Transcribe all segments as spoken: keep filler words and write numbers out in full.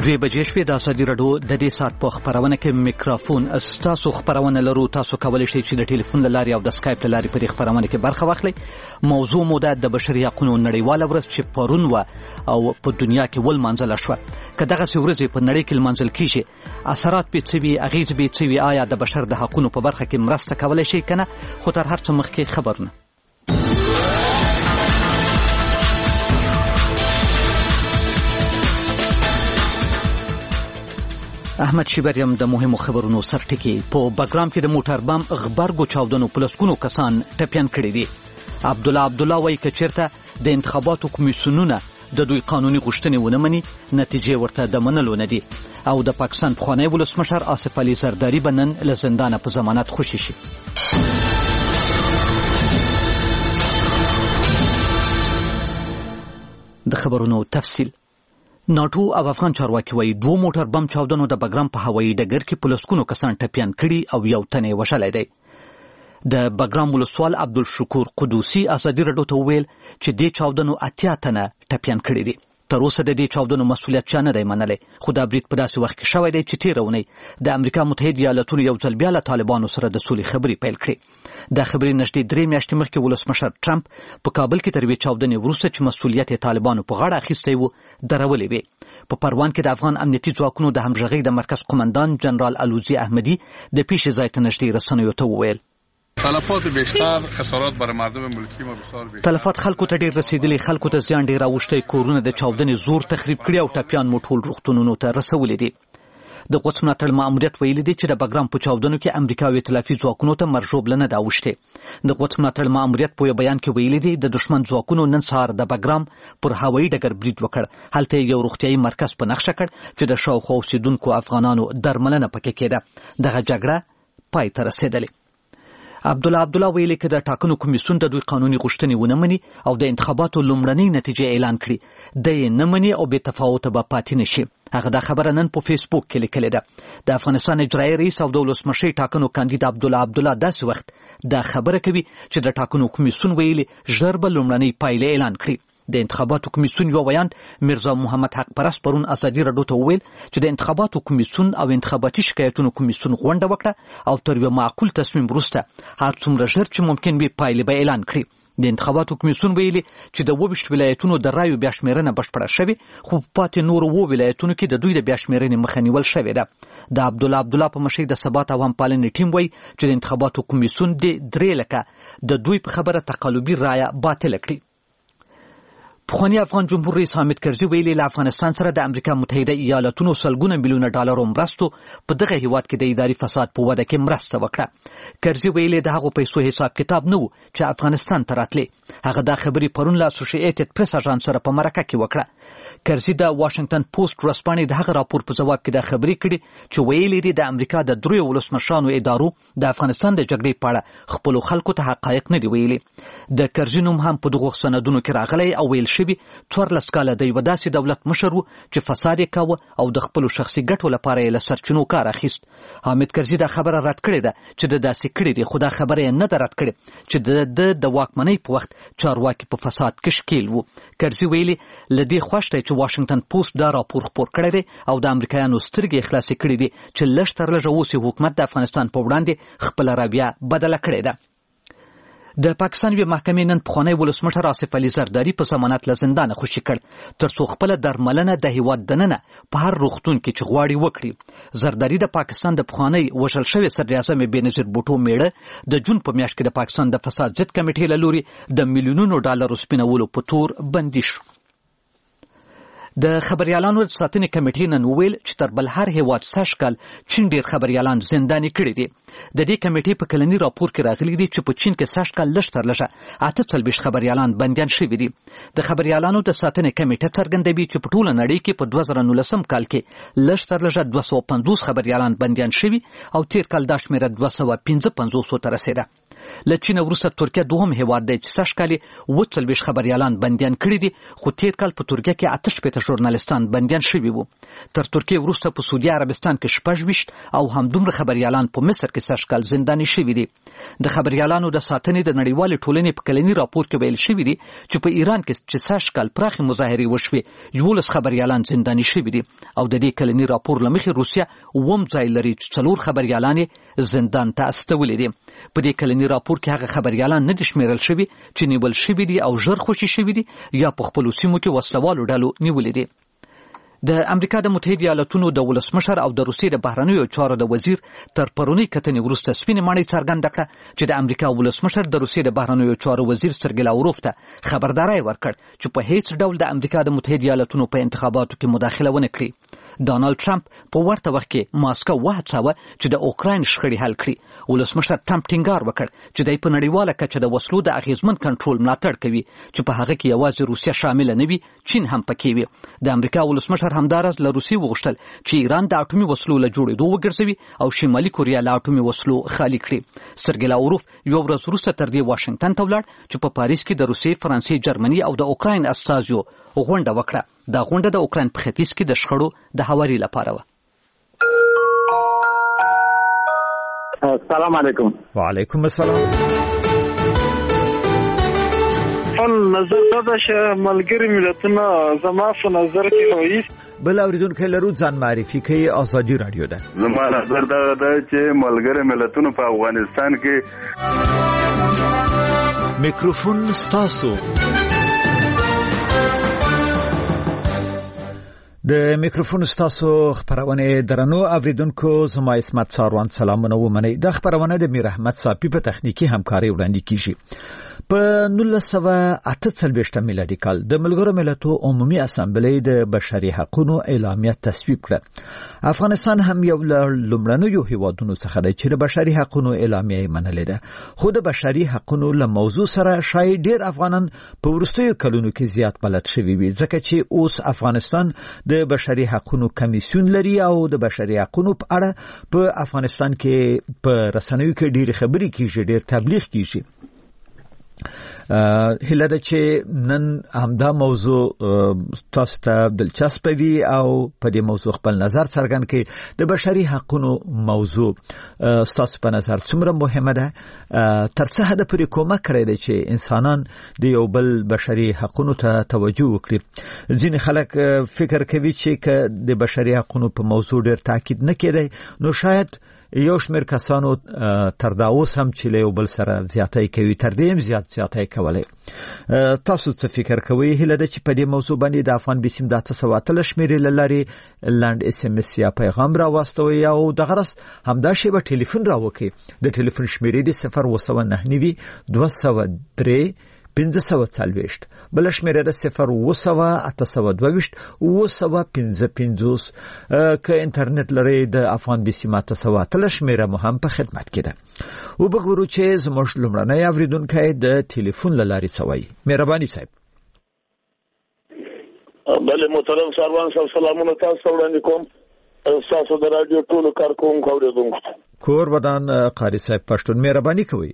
دوی بجې شپې د ازادي راډیو د دې ساعت په خپرونه کې میکروفون ستاسو خپرونه لرو. تاسو کولی شئ چې د ټلیفون له لارې او د سکایپ له لارې په دې خپرونه کې برخه واخلئ. موضوع مو د بشري حقوقو نړیواله ورځ چې پرون وه او په دنیا کې ولمانځله شوه. که دغسې ورځې په نړۍ کې لمانځل کیږي، اثرات به څه وي، اغېزې به څه وي، آیا د بشر د حقونو په برخه کې مرسته کولی شي که نه؟ خو تر هر څه مخکې خبرونه. احمد شیبریم د مهمو خبرونو سرټکی. په بګرام کې د موټر بم غبرګو چاودنو په لسګونو کسان ټپیان کړي دي. عبدالله عبدالله وایي که چېرته د انتخاباتو کمیسیونونه د دوی قانوني غوښتنې ونه مني، نتیجې ورته د منلو نه دي. او د پاکستان پخوانی ولسمشر آصف علي زرداري به نن له زندانه په ضمانت خوشي شي. د خبرونو تفصیل. ناټو او افغان چارواکي وایي دوه موټر بم چاودنو د بګرام په هوایي ډګر کې په لسګونو کسان ټپیان کړي او یو تن یې وژلی دی. د بګرام ولسوال عبدالشکور قدوسي ازادي راډیو ته وویل چې دې چاودنو اتیا تنه ټپیان کړي دي. تر اوسه د دې چاودنو مسؤلیت چا نه دی منلی، خو دا برید په داسې وخت کې شوی دی چې تېره اونۍ د امریکا متحد ایالتونو یو ځل بیا له طالبانو سره د سولې خبرې پیل کړې. دا خبرې نږدې درې میاشتې مخکې ولسمشر ټرمپ په کابل کې تر یوې چاودنې وروسته چې مسؤلیت یې طالبانو په غاړه اخیستی و درولې وې. په پروان کې د افغان امنیتي ځواکونو د همغږۍ د مرکز قمندان جنرال الوزي احمدي د پیښې ځای ته نږدې رسنیو ته وویل تلفات بیشتر، خسارات برای مردم ملکی ما بسیار بیشتر. تلفات خلکو ته ډیر رسیدلی، خلکو ته زیان ډیر اوښتی، کورونه د چاودنې زور تخریب کړي او ټپیان مو ټول روغتونونو ته رسولي دي. د قدس ملاتړ ماموریت ویلي دی چې د بګرام په چاودنو کې امریکا او ائتلافي ځواکونو ته مرژوبله نه ده اوښتې. د قدس ملاتړ ماموریت په یو بیان کې ویلي دی د دښمن ځواکونو نن سهار د بګرام پر هوایي ډګر برید وکړ. هلته یو روغتیایي مرکز په نښه کړ چې د شاوخوا اوسېدونکو افغانانو درملنه پکې کېده. دغه جګړه پای ته رسېدلې. عبدالله عبدالله ویلي که د ټاکنو کمیسیون د دوی قانوني غوښتنې ونه مني او د انتخاباتو لومړنۍ نتیجې اعلان کړي، د یې نه مني او بې تفاوته به پاتې نه شي. هغه دا خبره نن په فیسبوک کې لیکلې ده. د افغانستان اجرایي رئیس او د ولسمشرۍ ټاکنو کاندید عبدالله عبدالله داسې وخت دا خبره کوي چې د ټاکنو کمیسیون ویلي ژر به لومړنۍ پایلې اعلان کړي. د انتخاباتو کمیسیون یو ویاند میرزا محمد حق پرست پرون ازادي راډیو ته وویل چې د انتخاباتو کمیسیون او انتخاباتي شکایتونو کمیسیون غونډه وکړه او تر یو معقول تصمیم وروسته هر څومره ژر چې ممکن وي پایلې به اعلان کړي. د انتخاباتو کمیسیون ویلي چې د اووه ویشت ولایتونو د رایو بیا شمېرنه بشپړه شوې، خو په پاتې نورو اووه ولایتونو کې د دوی د بیا شمېرنې مخه نیول شوې ده. د عبدالله عبدالله په مشرۍ د ثبات او همپالنې ټیم وایي چې د انتخاباتو کمیسیون د درې لکه د دوی په خبره تقلبي رایه باطله کړي. پخوانی افغان جمهور رئیس حامد کرزي ویلي له افغانستان سره د امریکا متحده ایالتونو سلګونه میلیونه ډالرو مرستو په دغه هیواد کې د اداري فساد په وده کې مرسته وکړه. کرزي ویلي د هغو پیسو حساب کتاب نه و چې افغانستان ته راتلې. هغه دا خبرې پرون له اسوسییټډ پریس اژانس سره په مرکه کې وکړه. کرزي د واشنگټن پوسټ ورځپاڼې د هغه راپور په ځواب کې دا خبرې کړي چې ویلي دي د امریکا د دریو ولسمشرانو ادارو د افغانستان د جګړې په اړه خپلو خلکو ته حقایق نه دي ویلي. د کرزي نوم هم په دغو سندونو کې راغلی او ویل شوي څوارلس کاله د یوه داسې دولت مشر و چې فساد یې کاوه او د خپلو شخصي ګټو لپاره یې له سرچینو کار اخیست. حامد کرزي دا خبره رد کړې ده چې د داسې کړې دي، خو دا خبره یې نه ده رد کړې چې د د واکمنۍ په وخت چارواکي په فساد کې ښکیل وو. کرزي ویلي له دې خوښ دی چې واشنګټن پوسټ دا راپور خپور کړی دی او د امریکایانو سترګې خلاصې کړې دي چې لږ تر لږه اوس یې حکومت د افغانستان په وړاندې خپله رویه بدله کړې ده. د پاکستان یوې محکمې نن پخوانی ولسمشر آصف علي زرداري په ضمانت له زندانه خوشي کړ تر څو خپله درملنه د هیواد دننه په هر روغتون کې چې غواړي وکړي. زرداري د پاکستان د پخوانی وژل شوي صدراعظم بېنظیر بوټو میړه د جون په میاشت کې د پاکستان د فساد ضد کمیټې له لوري د میلیونونو ډالرو سپینولو په تور بندي شو. د خبریالانو د ساتنې کمیټې نن وویل چې تر بل هر هیواد سږ کال چین ډېر خبریالان زنداني کړي دي. د دې کمیټې په کلني راپور کې راغلي دي چې په چین کې سږ کال لږ تر لږه اته څلوېښت خبریالان بندیان شوي دي. د خبریالانو د ساتنې کمیټه څرګندوي چې په ټوله نړۍ کې په دوه زره نولسم کال کې لږ تر لږه دوه سوه پنځوس خبریالان بندیان شوي او تېر کال دا شمېره دوه سوه پنځه پنځوسو ته رسېده. له چین وروسته ترکیه دوهم هیواد دی چې سږ کال یې اووه څلوېښت خبریالان بندیان کړي دي، خو تېر کال په ترکیه کې اته شپېته ژورنالستان بندیان شوي وو. تر ترکیې وروسته په سعودي عربستان کې شپږ ویشت او همدومره خبریالان په مصر کې سږ کال زنداني شوي دي. د خبريالانو د ساتنې د نړیوال ټولنې په کلني راپور کې ویل شوی دی چې په ایران کې چې سږ کال پراخې مظاهرې وشوې یولس خبريالان زنداني شوي دي او د دې کلني راپور له مخې روسیه اووم ځای لري چې څلور خبريالان زندان ته استولي دي. په دې کلني راپور کې هغه خبريالان نه دي شمیرل شوي چې نیول شوي دي او ژر خوشي شوي دي یا په خپلو سیمو کې وسلوالو ډلو نیولې دي. د امریکا د متحده ایالاتونو د ولسمشر او د روسیې د بهرنیو چارو د وزیر تر پرونی کتنې وروسته سپینې ماڼۍ څرګنده کړه چې د امریکا ولسمشر د روسیې د بهرنیو چارو وزیر سرګی لاوروف ته خبرداري ورکړ چې په هیڅ ډول د امریکا د متحده ایالاتونو په انتخاباتو کې مداخله ونه کړي. ډانلډ ټرمپ په ورته وخت کې ماسکو وهڅاوه چې د اوکراین شخړې حل کړي. ولسمشر ټرمپ ټینګار وکړ چې د په نړیواله کچه د وسلو د اغیزمن کنټرول ملاتړ کوي چې په هغه کې یوازې روسیه شامل نه وي، چین هم پکې وي. د امریکا ولسمشر همدارس له روسیې وغوښتل چې ایران د اټومي وسلو له جوړېدو وګرځوي او شمالي کوریا له اټومي وسلو خالي کړي. سرګی لاوروف یو ورځ وروسته تر دې واشنگټن ته ولاړ چې په پاریس کې د روسیې، فرانسې، جرمني او د اوکراین استازو غونډه وکړه. دا غونډه د اوکراین په ختیځ کې د شخړو د هواري لپاره و. السلام علیکم. وعلیکم السلام. خپل نظر دا چې ملګری ملتونه زما په نظر کې وایي بل اوریدونکو لرو ځان معرفي کوي. ازادي رادیو ده. زما نظر دا ده چې ملګری ملتونه په افغانستان کې میکروفون ستاسو. د میکروفون ستاسو خبرونه درنو اوریدونکو زما اسمت ساروان سلامونه ومنئ. د خبرونه د میر احمد صافی په تخنیکی همکاري وړاندې کیږي. په نولس سوه اته څلوېښت میلادي کال د ملګرو ملتونو عمومي اسامبلې د بشري حقوقو اعلامیه تصویب کړه. افغانستان هم یو له لومړنیو هیوادونو څخه دی چې د بشري حقوقو اعلامیه منلې ده. خو د بشري حقوقو له موضوع سره شاید ډیر افغانان په ورستیو کلونو کې زیات بلد شوي وي، ځکه چې اوس افغانستان د بشري حقوقو کمیسیون لري او د بشري حقوقو په اړه په افغانستان کې په رسنیو کې ډیر خبري کیږي، ډیر تبلیغ کیږي. هله ده چې نن همدا موضوع تاسو ته دلچسپ وي او په دې موضوع خپل نظر څرګند کړئ. د بشري حقوقو موضوع تاسو په نظر څومره مهمه ده؟ تر څه حد پورې کومک کړی دی چې انسانان د یو بل بشري حقوقو ته توجه وکړي؟ ځینې خلک فکر کوي چې د بشري حقوقو په موضوع ډېر تاکید نه کېدی نو شاید یو شمېر کسانو تر دا اوس هم چې له یو بل سره زیاتۍ کوي، تر دې هم زیات زیاتۍ کولی. تاسو څه فکر کوئ؟ هیله ده چې په دې موضوع باندې د افغان بیسیم د اته سوه اتلس شمېرې له لارې لنډ اس ام اس یا پیغام راواستوئ او دغه راز همدا شی به ټلیفون راوکړئ. د ټلیفون شمېرې د صفر اوه سوه نهه نوي دوه سوه درې پنځه سوه څلوېښت، بل شمېره د صفر اوه سوه اته سوه دوهویشت اوه سوه پنځه پنځوس. که انټرنیټ لرئ د افغان بیسیم اته سوه اتلس شمېره مو هم په خدمت کې ده. وبګورو چې زموږ لومړنی اوریدونکی د ټلیفون له لارې څه وایي. مهرباني صاحب. بله محترم ساروان صاحب سلامونه تاسو ته وړاندې کوم. ستاسو د راډیو ټولو کارکوونکو اورېدونکو کور ودان قاري صاحب پښتون مهرباني کوئ.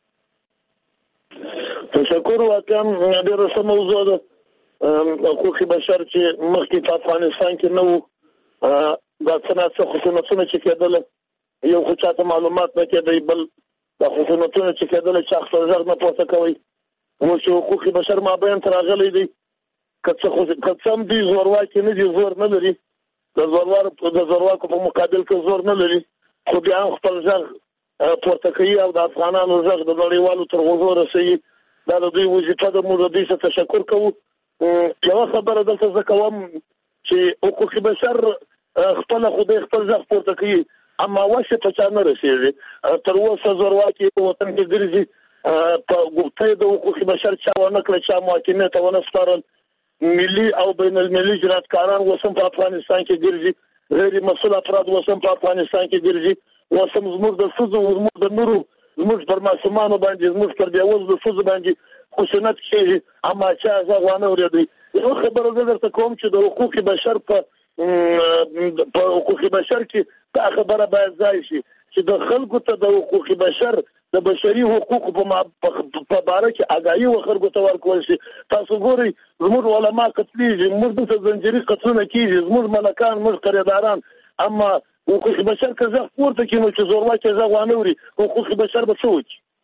تشکر. واقعا ډېره ښه موضوع ده. حقوق بشر چې مخکې په افغانستان کې نه وو، دا څه ناڅه خشونتونه چې کېدله یو خو چاته معلومات نه کېدی، بل دا خشونتونه چې کېدله چې خپل غږ نه پورته کوئ. اوس چې حقوق بشر مابین ته راغلی دی، که څه هم دوی زورواکي نه دي، زور نه لري، د زورواکو په مقابل کې زور نه لري، خو بیا هم خپل غږ پورته کوي او د افغانانو غږ د نړیوالو تر غوږو رسوي. دا د دوی وظیفه ده. موږ د دوی څخه تشکر کوو. یوه خبره دلته زه کوم چې حقوق بشر خپله خدای خپل غږ پورته کوي، اما وسې په چا نه رسېږي. تر اوسه زورواکي په وطن کې ګرځي، په ګوتۍ د حقوق بشر چا ونه کړه، چا محاکمې ته ونه سپارل. ملي او بین المللي جنایتکاران اوس هم په افغانستان کې ګرځي، غیر مسؤل افراد اوس هم په افغانستان کې ګرځي. اوس هم زموږ د ښځو، زموږ د نورو، زموږ پر ماشومانو باندې، زموږ پر بېوزلو ښځو باندې خشونت کېږي، اما چا غږ وانه اورېدی. یو خبره زه درته کوم چې د حقوق بشر په په حقوق بشر کې دا خبره باید ځای شي چې د خلکو ته د حقوق بشر د بشري حقوقو په باره کې آګاهي و خلکو ته ورکول شي. تاسو ګورئ زموږ علما قتلېږي، زموږ دلته زنجیري قتلونه کېږي، زموږ ملکان، زموږ قریداران، اما حقوق بشر که غږ پورته کړي نو چې زورواکي غږ وانه اوري، حقوق بشر به څه وکړي؟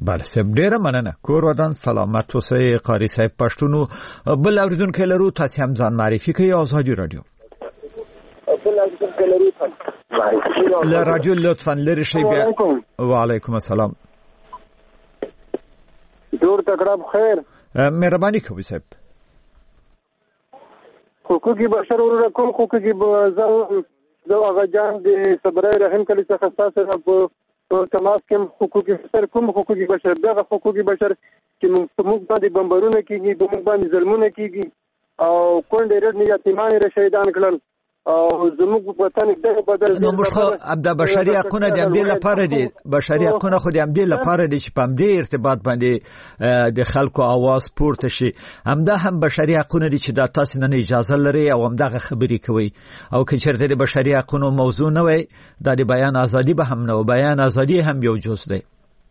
بله سم ډیره مننه کور ودان سلامت اوسئ قاری صاحب پښتونو بل اوریدونکو لرو تاسو هم ځان معرفي کړئ آزادي رادیو بل اوریدونکو لرو له رادیو لطفا لری شي بیا وعلیکم السلام جوړ تکړه بخیر مهرباني کوئ صاحب حقوقي بشر ورته کوم حقوقي زو هغه جان د صبرای رحم کلی څخه تاسو په تماس کې حقوقي بشر کوم حقوقي بشر دغه حقوقي بشر چې موږ باندې بمبارونه کیږي موږ باندې ظلمونه کیږي او کونډې رډ نه یتیمان را شهیدان کړل او زموږ وطن دغه بدل نو موږ د بشري حقوقو د امدې لپاره دي بشري حقوقو خو د امدې لپاره دي چې په امدې ارتباط باندې د خلکو आवाज پورته شي همدا هم بشري حقوقو دي چې د تاسو نه اجازه لري او همدغه خبرې کوي او که چېرته د بشري حقوقو موضوع نه وي د بیان ازادي به هم نه و بیان ازادي هم یو جز دی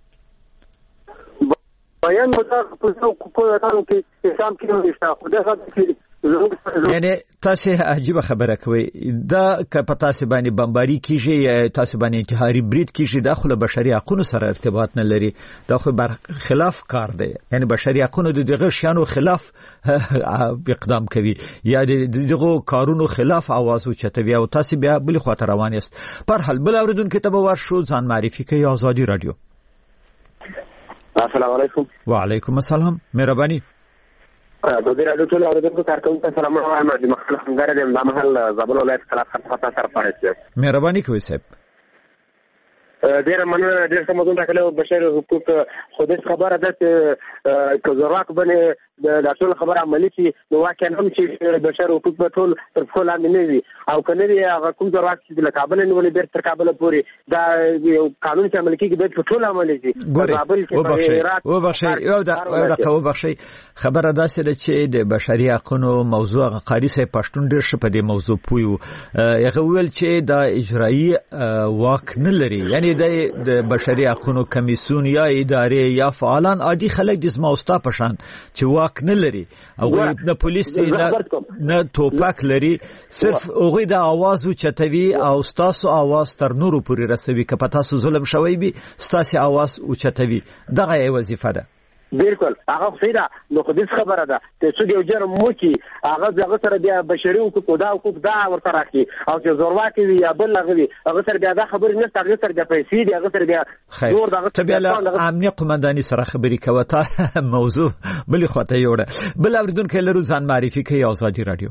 بیان مطلب په څو په اړه کې اسلام کې نشته خو دا څه یعنی تاسو عجیب خبره کوي دا که په تاسو باندې بمباری کیږي یا تاسو باندې انتحاري برید کیږي دا خو له بشري حقوقو سره ارتباط نه لري دا خو بر خلاف کار دی یعنی بشري حقوقو د دغه شانو خلاف اقدام کوي یا دغه کارونو خلاف आवाज اوچتوي او تاسو بیا بل خاطر روان است پر حال بل اوریدونکو ته به ورشو ځان معرفي کوي آزادي رادیو السلام علیکم وعلیکم السلام مهرباني د دې راډیو ټول اوریدونکو کارکونکو ته سلام وایم د مخکله څنګه د محل زابل ولایت خلاف خطا سره پاره مهرباني کوئ صاحب ډیر مننه ډیر سمون راکړل بشر حقوق خو دې خبره ده چې کزراک باندې د ټول خبره عملی شي نو واقعا هم چې بشر حقوق په ټول تر څو لاندې نه وي او کنه دی هغه کوم ضرورت چې د کابل نه ولې ډیر تر کابل پورې دا یو قانون چې عمل کیږي د ټول عملی شي کابل کې او بخشي او دا او بخشي خبره ده چې د بشري حقوقو موضوع قاری صاحب پښتون ډیر ش په دې موضوع پویو هغه ویل چې دا اجرایی واک نه لري یعنی د بشري حقوقو کمیسیون یا ادارې یا فعالان عادي خلک د زموستا پشان چې واک نه لري او نه پولیس نه توپک لري صرف هغه د आवाज او چتوي او ستاسو आवाज تر نورو پورې رسوي که پتا سو ظلم شوی به ستاسو आवाज او چتوي دغه وظیفه ده بالکل هغه فیدا نو خو دې خبره ده چې څو یو جرم مو کی هغه دغه سره بیا بشري حقوق دا حقوق دا ورته راکړي او چې زورواکي وي یا بل هغه هغه سره بیا دا خبره نه هغه سره بیا پیسې دي هغه سره بیا نور دغه ته بیا امنیه قومنداني سره خبرې کوي ته موضوع بل خواته یوړه بل اوریدونکو لرو ځان معرفي کوي آزادي رادیو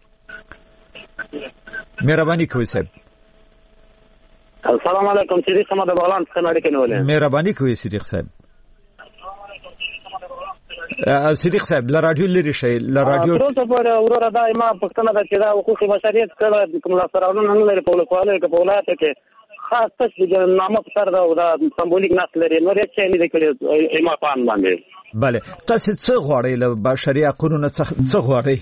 مهرباني کوئ صاحب السلام علیکم صدیق احمد بغلان څخه اړیکه نیولې مهرباني کوئ صدیق صاحب صدیق صاحب له رادیو لري شي له رادیو تاسو پر اورره دایمه پښتنه د چې دا حقوقي بشریت کله کوم لاسرالونه نه لري په لوکواله کې په ولایت کې خاص تاسو د نامه پر دا سمبولیک نسل لري نو هیڅ نه لیکل ایما پان باندې bale تاسو څه غواړئ له بشري حقوقو نه څه غواړئ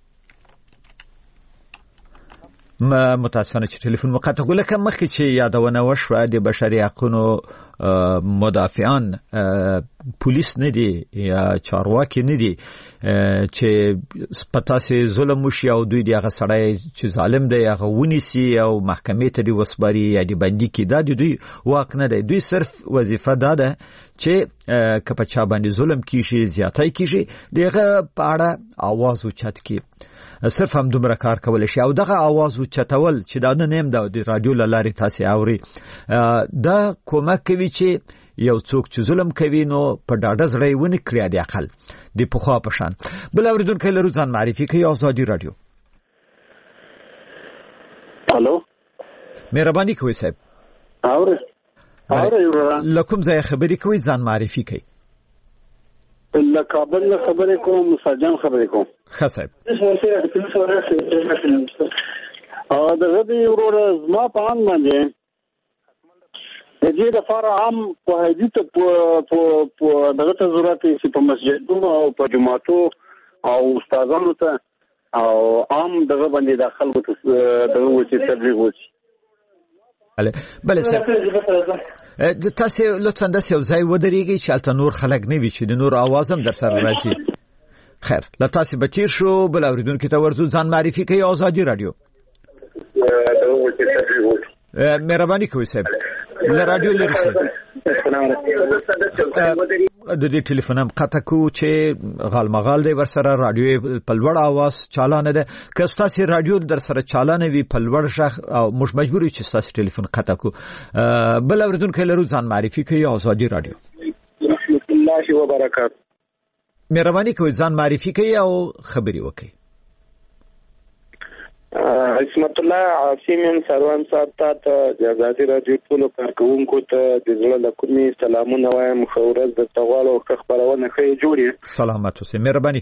ما متاسفانه چې ټلیفون مقاطع کوله کوم مخکې چې یادونه وشوه د بشري حقوقو مدافعان پولیس نه دي یا چارواکي نه دي چې پتاسي ظلم وشي او دوی دغه سړی چې ظالم دی هغه ونیسي او محکمې ته دی وسپاري یا دی بندي کی دا دوی واک نه دی دوی صرف وظیفه ده ده چې کپچا باندې ظلم کیږي زیاتای کیږي دغه پاړه आवाज اوچت کی صرف هم دومره کار کول شي او دغه आवाज اوچتول چې دا نه نیم د رادیو لاري تاسو اوري دا کومک کوي چې یو څوک چې ظلم کوي نو په ډاډه زړه ونی کړی دی عقل دی په خوا پشان بل اوریدونکو لرو ځان معرفي کوي آزادي رادیو الو مهرباني کوئ صاحب اوري اوري لکم ځای خبرې کوي ځان معرفي کوي له کابل نه خبرې کوم مساجم خبرې کوم ښه صاحب او دغه دی وروره زما په ان باندې د دې لپاره هم په هدي ته په دغه ته ضرورت چې په مسجدونو او په جماعتو او استادانو ته او عام دغه باندې د خلکو ته دغه وڅ تبلیغ وڅ بله بله صاحب تاسو لطفا د یو ځای ودرېږئ چې البته نور خلک نه وي چې د نور आवाज هم در سره راشي خیر له تاسو بچیر شو بل اوریدونکو ته ورزو ځان معرفي کوي آزادي رادیو مهرباني کوئ صاحب له رادیو لري د دې ټلیفون هم قطع کو چې غالمغال دی ورسره رادیو په لوړ आवाज چالانه ده که تاسو رادیو در سره چالانه وي په لوړ شخ او مش مجبور چې تاسو ټلیفون قطع کو بل اوریدونکو لرو ځان معرفي کوي آزادي رادیو بسم الله وبرکاته مهرباني کوئ ځان معرفي کوي او خبري وکړي عصمت الله عاصم سروان صاحب ته د آزادي رادیو ټول کارکونکو ته د زړه له کومې سلامونه وایم خو ورځ د تغوال او خبرونه ښه جوړي سلامات اوسئ مهرباني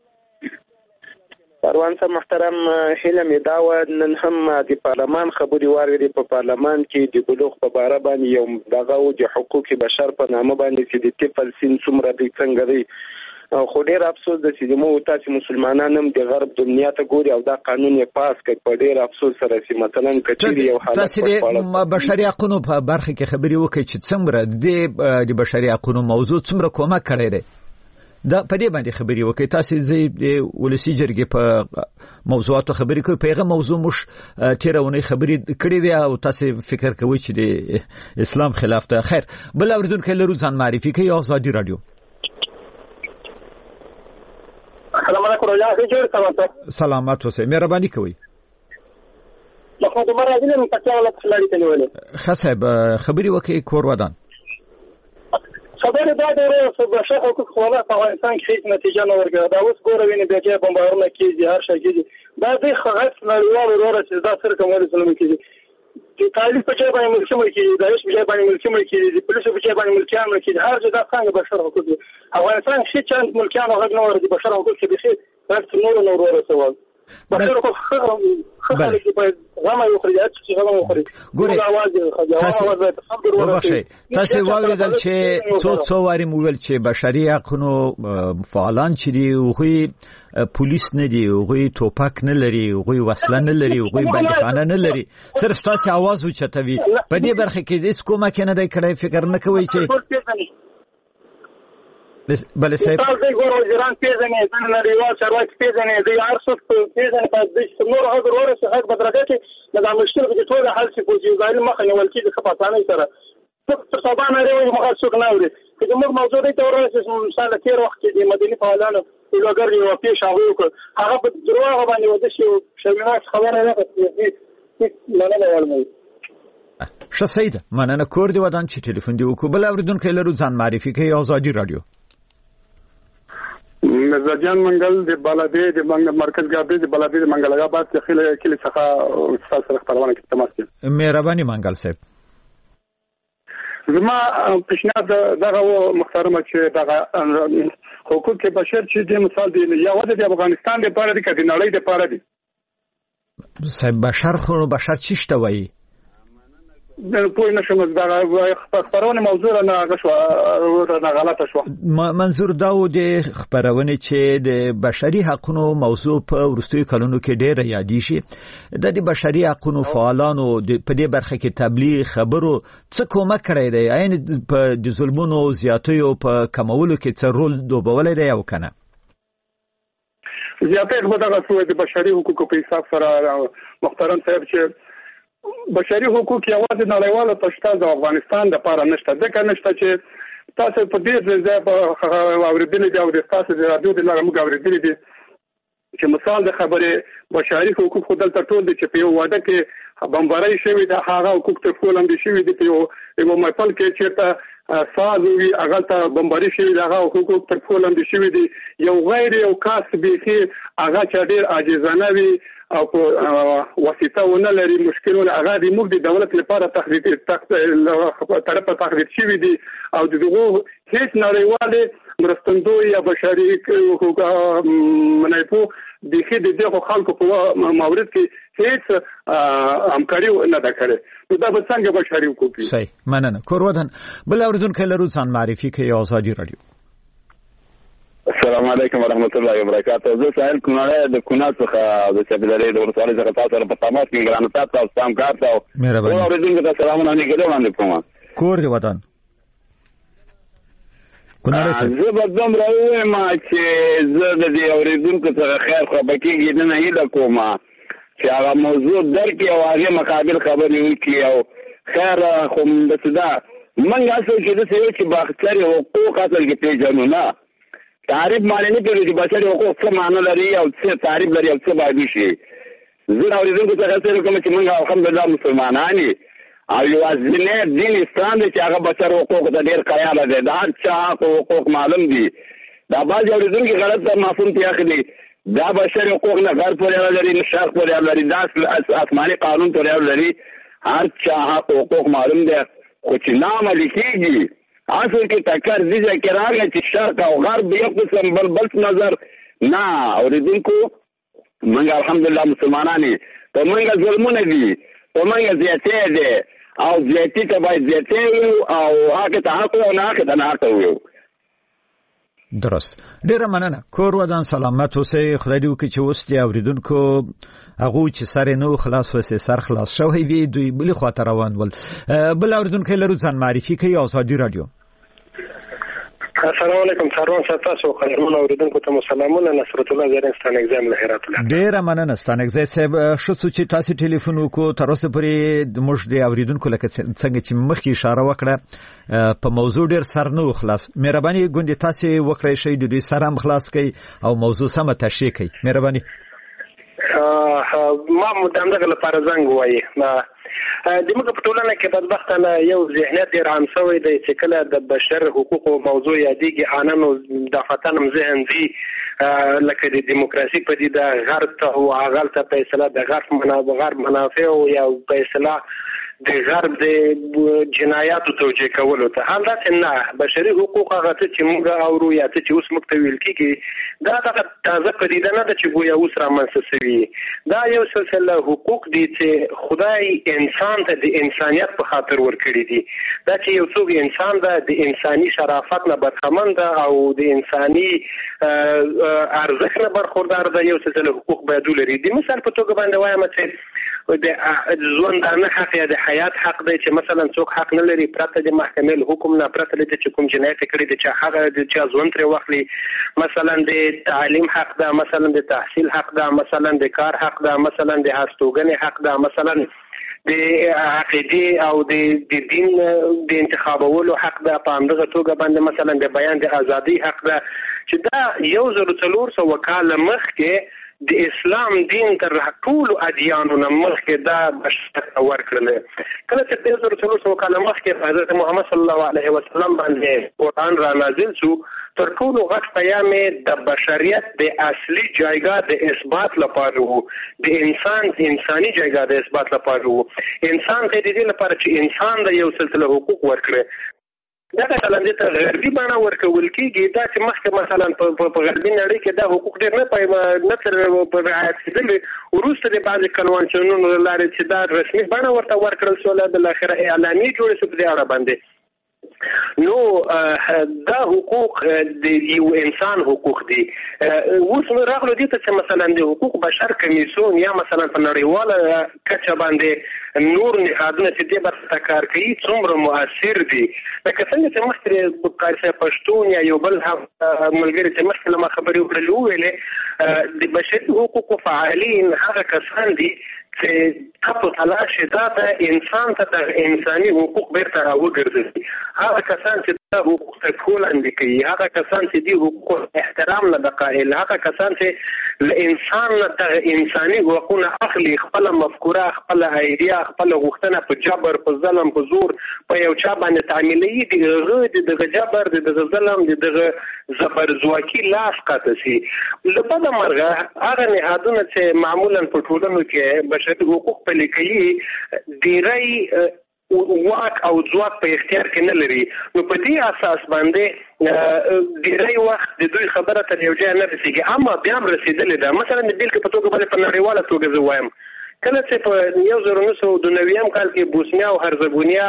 سروان صاحب محترم هیله مې دا و نن هم د پارلمان خبري واورېدې په پارلمان کې د بلوغ په باره باندې یو دغه د حقوق بشر په نامه باندې چې د طفل سین څومره دی څنګه دی خو ډیر افسوس د چې مو تاسو مسلمانان هم د غرب دنیا ته ګوري او دا قانون یې پاس کړ په ډیر افسوس سره چې مثلا کچېری یو حالت تاسو د بشري حقوقو په برخه کې خبري وکړي چې څومره د بشري حقوقو موضوع څومره کومک کړی دی دا په دې باندې خبري وکړي تاسو د ولسی جرګې په موضوعاتو خبري کوي پیغام موضوع مش تیرونه خبري کړی دی او تاسو فکر کوئ چې د اسلام خلاف ده خیر بل اوریدونکو لرو ځان معرفي کوي آزادي رادیو السلام علیکم رجا جوړ تاسو سلامات اوسئ مهرباني کوئ محمد عمر راځي نن پچا ولا خلاري ته نیولې خصب خبري وکي کور ودان خبره دا ډېره بشر حقوق خواله په افغانستان کې هیڅ نتیجه نه ورګه دا اوس ګوره ویني بیا چې بمبارونه کیږي هر شي کیږي دا د خغت نړیوال وروره چې دا سره کومه سلام کیږي د تعلیف په ځای باندې ملکی ملکی د هیڅ په ځای باندې ملکی ملکی د پولیسو په ځای باندې ملکیان ملکی هر ځای دا څنګه بشر حقوق دي افغانستان کې چې ملکیان هغه نه ورته بشر حقوق کې به هیڅ نور نور وروره سوال بشر حقوق خغه خغه کې په غما یو خريات چې غما یو خري ګوري تاسو وبخښئ تاسو واوریدل چې څو څو واري مویل چې بشري حقوقو فعالان چې دی او پولیس نه دی او توپک نه لري او وسله نه لري او بندخانه نه لري صرف تاسو आवाज وچتوي په دې برخه کې هیڅ کومه کې نه دی کړی فکر نه کوي چې بل صاحب تاسو د ګورو ایران پیژنې د نړیوال شرایط پیژنې د ارسوت پیژنې په دې نور هغه ورسره حق بدرګه کې د مشکل په ټول حل شي په ځای مخه نیول کېږي خو په ثاني سره څه صبانه لري مخه څوک نه اوري چې موږ موضوع دی ته ورسې مثال تیر وخت کې د مدني فعالانو لوګر یو پیښ هغه هغه په دروغ باندې وځي چې شرمناک خبره نه کوي نه نه ولمو ش سید مننه کور دی ودان چې ټلیفون دی وکړه بل اوریدونکو لرو ځان معرفي کوي آزادي رادیو نزاجان منګل د بلدي د مرکز ګابي د بلدي د منګل آباد د خله کلی څخه استاد سره خبرونه کې تماس کوي مهرباني منګل صاحب زما پیشنهاد دغه محترمه چې دغه حقوق بشر چې د مثال دی یا ود د افغانستان لپاره د کډي نړۍ لپاره دي صاحب بشر خو بشر چی شته وایي د پوه نشم دا خبرونه موضوع نه غشو نه غلطه شو منظور دا و د خبرونه چې د بشري حقوقو موضوع په ورستوي کلونو کې ډېر یادی شي د د بشري حقوقو فعالانو په دې برخه کې تبلیغ خبرو څه کومک کړی دی عین په د ظلمونو زیاتیو په کمولو کې څه رول دوبولای دی او کنه زیاتې په دغه څه د بشري حقوقو په حساب سره محترم صاحب چې بشري حقوق یوازې نړیواله پښتا د افغانستان د لپاره نشته ځکه نشته چې تاسو په دې ځای په اوریدل دي او د تاسو د رادیو د لارې موږ اوریدل دي چې مثال د خبره بشري حقوق خو دلته ټول دي چې په یو واده کې بمبارۍ شوی د هغه حقوق ته کولم دي شوی دي په یو یو مپل کې چې سازوي هغه ته بمبارۍ شوی د هغه حقوق تر کولم دي شوی دي یو غیر یو کاس به هغه چې ډیر عاجزانه وي او واسطه ونه لري مشکلونه هغه د موږ د دولت لپاره تخریب طرفه تخریب شوی دي او دغه هیڅ نړیواله مرستندوی یا بشري حقوق منایپو د خې د دغه خلکو په مورد کې هیڅ همکاري نه ده کړې نو دا به څنګه بشري حقوق دي صحیح مننه کور ودان بل اوریدونکو لرو ځان معرفي کوي آزادي رادیو السلام علیکم ورحمت الله وبرکاته زه سائل کونړ د کونړ څخه د چبلری د ورسوالۍ څخه تاسو سره په تماس کې ګران تاسو او سلام کارته او مهرباني اوریدونکو ته سلامونه نه کېدل باندې کوم کور دی ودان کونړ څخه زه به زم راویم چې زه د دې اوریدونکو څخه خیر خو بکیږي نه هیله کوم چې هغه موضوع درکې او هغه مقابل خبرې وکړي او خیر خو د صدا موږ اصل کې د څه چې بشري حقوق اصل کې پیژنو نه تعریف معنی نه پیژنو چې بشري حقوق څه معنی لري او څه تعریف لري او څه باید شي. زه اوریدونکو ته څه کوم چې موږ الحمدلله مسلمانان او یوازینی دین اسلام دی چې هغه بشر حقوق ته ډېر قایل دی. د هر چا حقوق معلوم دي. دا بعض اوریدونکي غلط مفهوم ته اخلي دا بشر حقوق نه غیر پورې اړه لري نه شرق پورې اړه لري دا آسماني قانون پورې اړه لري. هر چا حقوق معلوم دي خو چې نام لیکيږي اصل کې ټکر دي چې راغلی چې شرق او غرب یو قسم بل بل نظر نه. اوریدونکو موږ الحمدلله مسلمانان په موږ ظلمونه دي په موږ زیاتې دي او زیاتې ته باید زیاتې او هغه ته حق او نه هغه ته نه حق وي. درست. ډیره مننه. کور ودان سلامت اوسئ. خدای دې وکړي چې اوس دې اوریدونکو هغه چې سر نو خلاص وسه سر خلاص شوی وي دوی بل خاطر روان ول. بل اوریدونکو لرو ځان معرفي کوي ازادي رادیو. السلام علیکم سروان تاسو قدرمن اوریدونکو ته سلامونه. نصرت الله زرین ستان ایگزام له هرات له. ډیره مننه ستان ایگزام صاحب. شو چې تاسو ټلیفون وکړو تر اوسه پورې د موږ د اوریدونکو لکه څنګه چې مخکې اشاره وکړه په موضوع ډیر سر نو خلاص. مهرباني ګوندې تاسو وکړئ شي د دې سره هم خلاص کړئ او موضوع سم تشریح کړئ. مهرباني. ما مدام دغه لپاره زنګ وایي د موږ په ټولنه کې بدبختانه یو ذهنیت ډېر عام شوی دی چې کله د بشر حقوقو موضوع یادېږي انانو د فتنم ذهن دی لکه د دیموکراسي پدیده غرب ته او هغه ته په اصطلاح د غرب منافع غرب منافع او یا په اصطلاح د غرب د جنایاتو توجیه کولو ته حال دا نه بشري حقوق هغه چې موږ اورو یا چې اوس موږ ته ویل کېږي دا د تازه پدیده نه ده چې ګویا اوس رامنځته شوي. دا یو سلسله حقوق دي چې خدای انسان ته د انسانیت په خاطر ورکړي دي. دا چې یو څوک انسان ده د انساني شرافت نه برخمن ده او د انساني ارزښت نه برخوردار ده. یو سلسله حقوق باید ولري. د مثال په توګه باندې وایم چې د ژوند نه حق یا د حیات حق دی چې مثلا څوک حق نه لري پرته د محکمې حکم نه پرته د چې کوم جنایت کړی دی چې هغه د چا ژوند ترې واخلي. مثلا د تعلیم حق ده، مثلا د تحصیل حق ده، مثلا د کار حق ده، مثلا د هستوګنې حق ده، مثلا د عقیدې او د دین د انتخابولو حق ده. په همدغه توګه باندې مثلا د بیان د ازادي حق ده چې دا یو زر څلور سوه کاله مخکې د اسلام دین تر ټولو ادیانو نه مخکې دا بشر ورکړل. کله چې د زر څلور سوه کاله مخکې حضرت محمد صلی الله علیه وسلم باندې قرآن را نازل شو تر ټولو غټ پیغام د بشریت د اصلي جایګاه د اثبات لپاره وو، د انسان د انساني جایګاه د اثبات لپاره وو. انسان ته د دې لپاره چې انسان د یو سلسله حقوق ورکړي. دا مثلا د غربي بڼه ورکول کېږي. دا چې مخکې مثلا په غربي نړۍ کې دا حقوق ډېر نه پای نه تر په رعایت کېدل وروسته د بعضې کنوانسیونونو له لارې چې دا رسمي بڼه ورته ورکړل شوله بالاخره اعلامیې جوړې شوې په دې اړه باندې. نو دا حقوق د یو انسان حقوق دي. اوس راغلو دي ته چې مثلا د حقوق بشر کمیسیون یا مثلا په نړیواله کچه باندې نور نهادونه چې دې برخه کار کوي څومره مؤثر دي. لکه څنګه چې مخکې قاضي پښتون یا یو بل ملګري چې مخکې له ما خبرې وکړلې وویلې د بشري حقوقو فعالین هغه کسان دي چې تاسو تلاش دا ته انسان ته د انساني حقوق بیرته راوګرځي. هغه کسان چې دا حقوق ته کولند کوي، هغه کسان چې دی حقوق احترام نه د قائل، هغه کسان چې له انسان نه د انساني حقوقونه اخلي، خپل مفکوره، خپل ایډیا، خپل غوښتنه په جبر، په ظلم، په زور په یو چا باندې تعمیلوي. دغه دغه جبر، دغه ظلم، دغه زبرځواکي لاس قاطع شي. له بده مرغه هغه نهادونه چې معمولا په ټولنو کې بشري حقوق پلي کوي ډېری واک او ځواک په اختیار کې نه لري. نو په دې اساس باندې ډېری وخت د دوی خبره تر یو ځای نه رسېږي، اما بیا هم رسېدلې ده. مثلا د بېلګې په توګه باندې په نړیواله توګه زه وایم کله چې په یو زر نهه سوه دوه نوي کال کې بوسنیا او هرزګونیا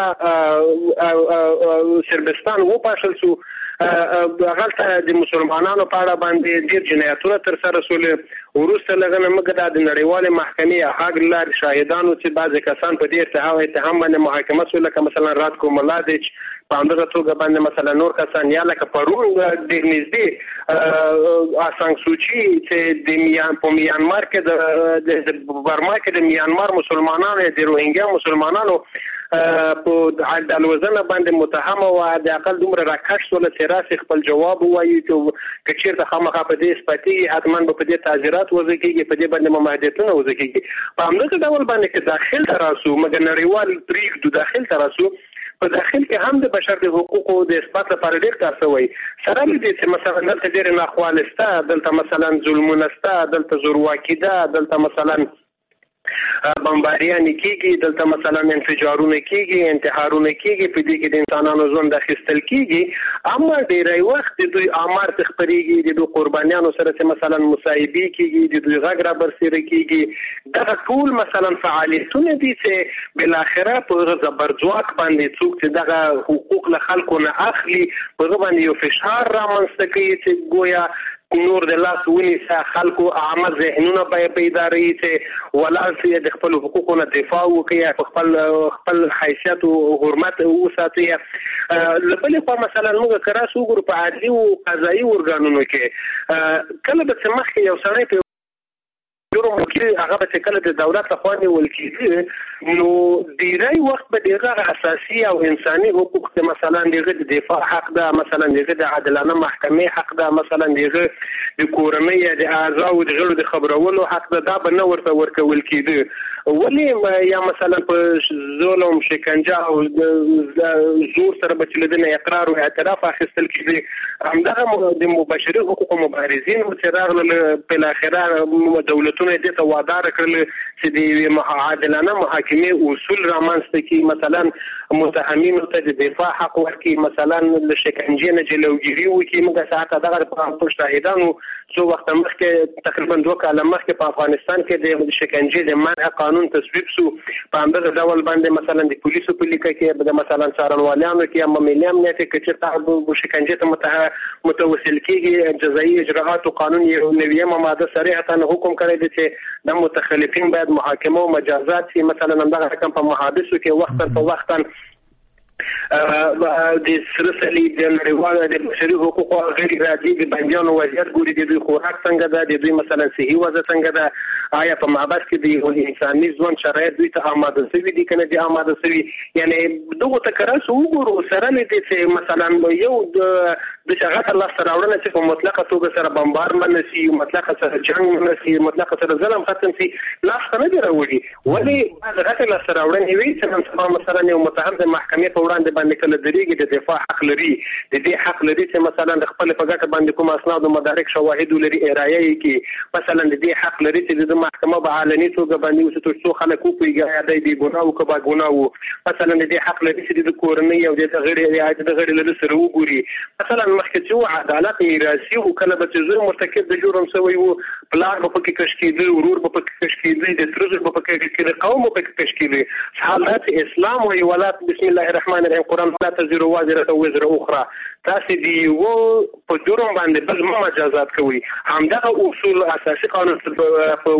سربستان وپاشل شو، هغلته د مسلمانانو په اړه باندې ډېر جنایتونه ترسره شول. وروسته له هغه نه موږ د نړیوالې محکمې هاګ له لارې شاهدانو چې بعضې کسان په دې اتهام باندې محاکمه شول، لکه مثلا راتکو ملادیچ، په همدغه توګه باندې مثلا نور کسان، یا لکه پرون ډېر نږدې آسانګ سوچي چې د میان په میانمار کې د برما کې د میانمار مسلمانانو د روهینګیا مسلمانانو په د الوزنه باندې متهم او د اقل دومره راکښ سول سراس خپل جواب وایي چې کچیر ته خامخا په دې سپتی حتمان په دې تعزیرات وځي کېږي په دې باندې مماهدتونه وځي کېږي په همدغه ډول باندې چې داخل ته راسو مګر نړیوال طریق د داخل ته راسو په داخل کې هم د بشر د حقوقو د اثبات لپاره ډېر کار شوی سره دې چې مثلا دلته ډېر ناخوالسته دلته مثلا ظلمونه سته دلته زورواکي ده دلته مثلا بمباریان کیږي دلته مثلا انفجارونه کیږي انتحارونه کیږي په دې کې د انسانانو ژوند اخیستل کیږي اما ډیری وخت دوی امر تخبريږي د دوی قربانیانو سره مثلا مصاحبي کیږي د دوی غږ را برسېره کیږي دا ټول مثلا فعالیتونه دي چې بل اخره په زبرځواک باندې څوک چې دغه حقوق له خلکو نه اخلي په باندې یو فشار را منځته کوي چې گویا نور د لاس ونیسه خلکو عامه ذهنونه به پیدا رہی چې ولر چې د خپل حقوقو نه دفاع وکړي خپل خپل حیثیت او حرمت وساتي لبل په مثلا موږ کراس وګورو په عادي او قضایي ورګانونو کې کله به مخکې یو سړی جرم وکړي هغه به کله د دولت لخوا نیول کېږي نو ډیری وخت به دغه اساسي او انساني حقوق ته مثلا دغه د دفاع حق ده مثلا دغه د عادلانه محکمې حق ده مثلا دغه د کورنۍ د اعضاء او د غړو د خبرولو حق ده دا به نه ورته ورکول کېده ولی یا مثلا په ظلم شکنجه او زور سره به چې لدنه اقرار او اعتراف اخیستل کېده همدغه د مباشري حقوق مبارزین چې راغله په اخره دولت دې ته وعده کړل چې د عادلانه محاکمې اصول رامنځته کړي مثلا متهمینو ته د دفاع حق ورکړي مثلا د شکنجې نه جلوګیري وکړي موږ ساعت دغه په شاهدانو څو وخت مخکې تقریبا دوه کاله مخکې په افغانستان کې د شکنجې د منع قانون تصویب شو په همدغه ډول باندې مثلا د پولیسو په لیکه کې د مثلا څارنوالانو کې هم ملي امنیت کې چې تعهد شکنجې ته متوسل کېږي جزایي اجراءات او قانون یو نویمه ماده صریحه حکم کړی چې د متخلفین باید محاکمه او مجازات شي مثلا همدغه رقم په محابسو کې وخت په وخت د سرسلی د نړیوالو د بشري حقوقو غیر ارادي د بندیانو وضعیت ګوري د دوی خوراک څنګه ده د دوی مثلا صحي وضع څنګه ده آیا په معبد کې د انساني ژوند شرایط دوی ته آماده شوي دي کنه دي آماده شوي یعنی دغه تکرار وګورو سره لدې چې مثلا یو د شغات الله سره راوړنه چې په مطلقه توګه سره بمبار منسي مطلقه سره جنگ منسي مطلقه سره ظلم ختم شي لاس نه دی راوړي ولی هغه الله سره راوړنه وی چې مثلا یو متهم د محکمې په وړاندې باندې کله درېږي د دفاع حق لري د دې حق لري چې مثلا د خپل په ګټه باندې کوم اسناد او مدارک شواهد لري ارایه کې مثلا د دې حق لري چې د محکمه په علني توګه باندې وسو څو خلک کوپیږي د دې ګناه او کبا ګناه مثلا د دې حق لري چې د کورنۍ او د غړي ریاض د غړي له سره وګوري مثلا مخکې چې عدالت میراثي او کله به چې زور مرتکب د جرم شوی وو پلان په کې کش کېدل ورور په کې کش کېدل د ترزه په کې کېدل قوم په کې کش کېدل حالات اسلام او ولات بسم الله الرحمن الرحیم قرآن لا تزر وازره وزر اخرى تاسو دی وو په جرم باندې بل مجازات کوي همدغه اصول اساسي قانون په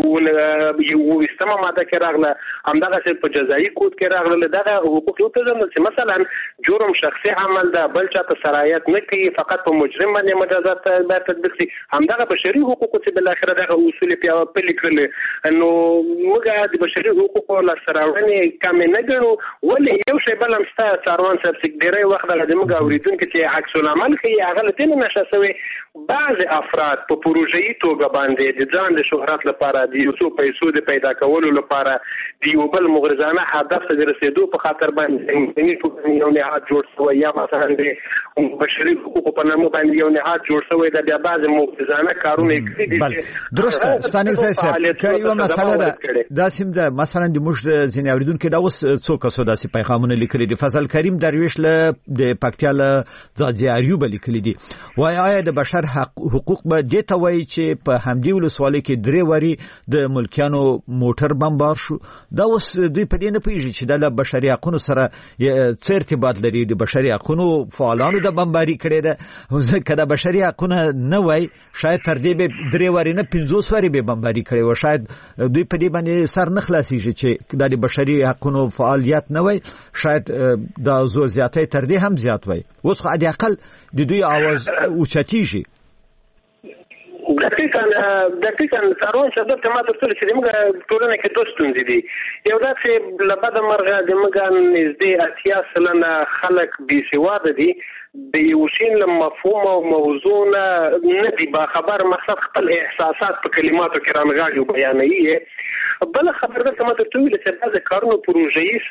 یو استمه ماده کې راغله همدغه په جزایي کود کې راغله دغه حقوق یو ته چې مثلا جرم شخصي عمل ده بل چاته سرایت نه کوي فقط په مجرم باندې مجازات به تطبیق شي همدغه بشري حقوق چې بل اخر دغه اصول په لیکل نو موږ د بشري حقوقو له سراوړنې کم نه ګڼو ولې یو شی بل هم ستاسو څاروان صاحب چې ډیری وخت د موږ اوریدونکو چې عکس العمل کوي هغه لته نه نشاسوي بعض افراد په پروژې توګه باندې د ځان د شهرت لپاره د یو څو پیسو د پیدا کولو لپاره د یو بل مغرضانه هدف ته رسیدو په خاطر باندې یو نهاد جوړ شوی یا مثلا د بشري حقوقو په نامه باندې یو نهاد جوړ شوی د بیا بعض مغرضانه کارونه کوي بل درسته ستانیک صاحب کوي مسله ده دا سیم ده مثلا د موږ ځینې اوریدونکو دا اوس څو کسو داسې پیغامونه لیکلي دي فضل کریم درویش له د پکتیا له ځاځي اریوب لیکلي دي وای آیا د بشر حقوق به د ته وای چې په همدی ولسوالۍ کې درې وری د ملکیانو موټر بمبار شو دا اوس دوی په دې نه پیږي چې د بشري حقوقو سره څه ارتباط لري د بشري حقوقو فعالانو د بمباري کړي ده ځکه د بشري حقوقو نه وای شاید تر دې به درې وری نه پنځوس وری به بمباري کړي و شاید دوی په دې باندې سر نه خلاصيږي چې د بشري حقوقو فعالیت نه وای شاید د زو زیاتې تر دې هم زیات وای اوس خو د اقل د دوی आवाज اوچتیږي دقیقاً دقیقاً ساروان صدر ته ما تر څو چې موږ ټولنه کې دوه ستونزې دي یو دا چې لبد مرغه د موږ نږدې اتیا سلنه خلک بي سواده دي د یو شی له مفهوم او موضوع نه دي با خبر مقصد خپل احساسات په کلماتو کې رانغاړي او بیانوي بل خبر ده ما تر څو چې بعض کارونه پروژې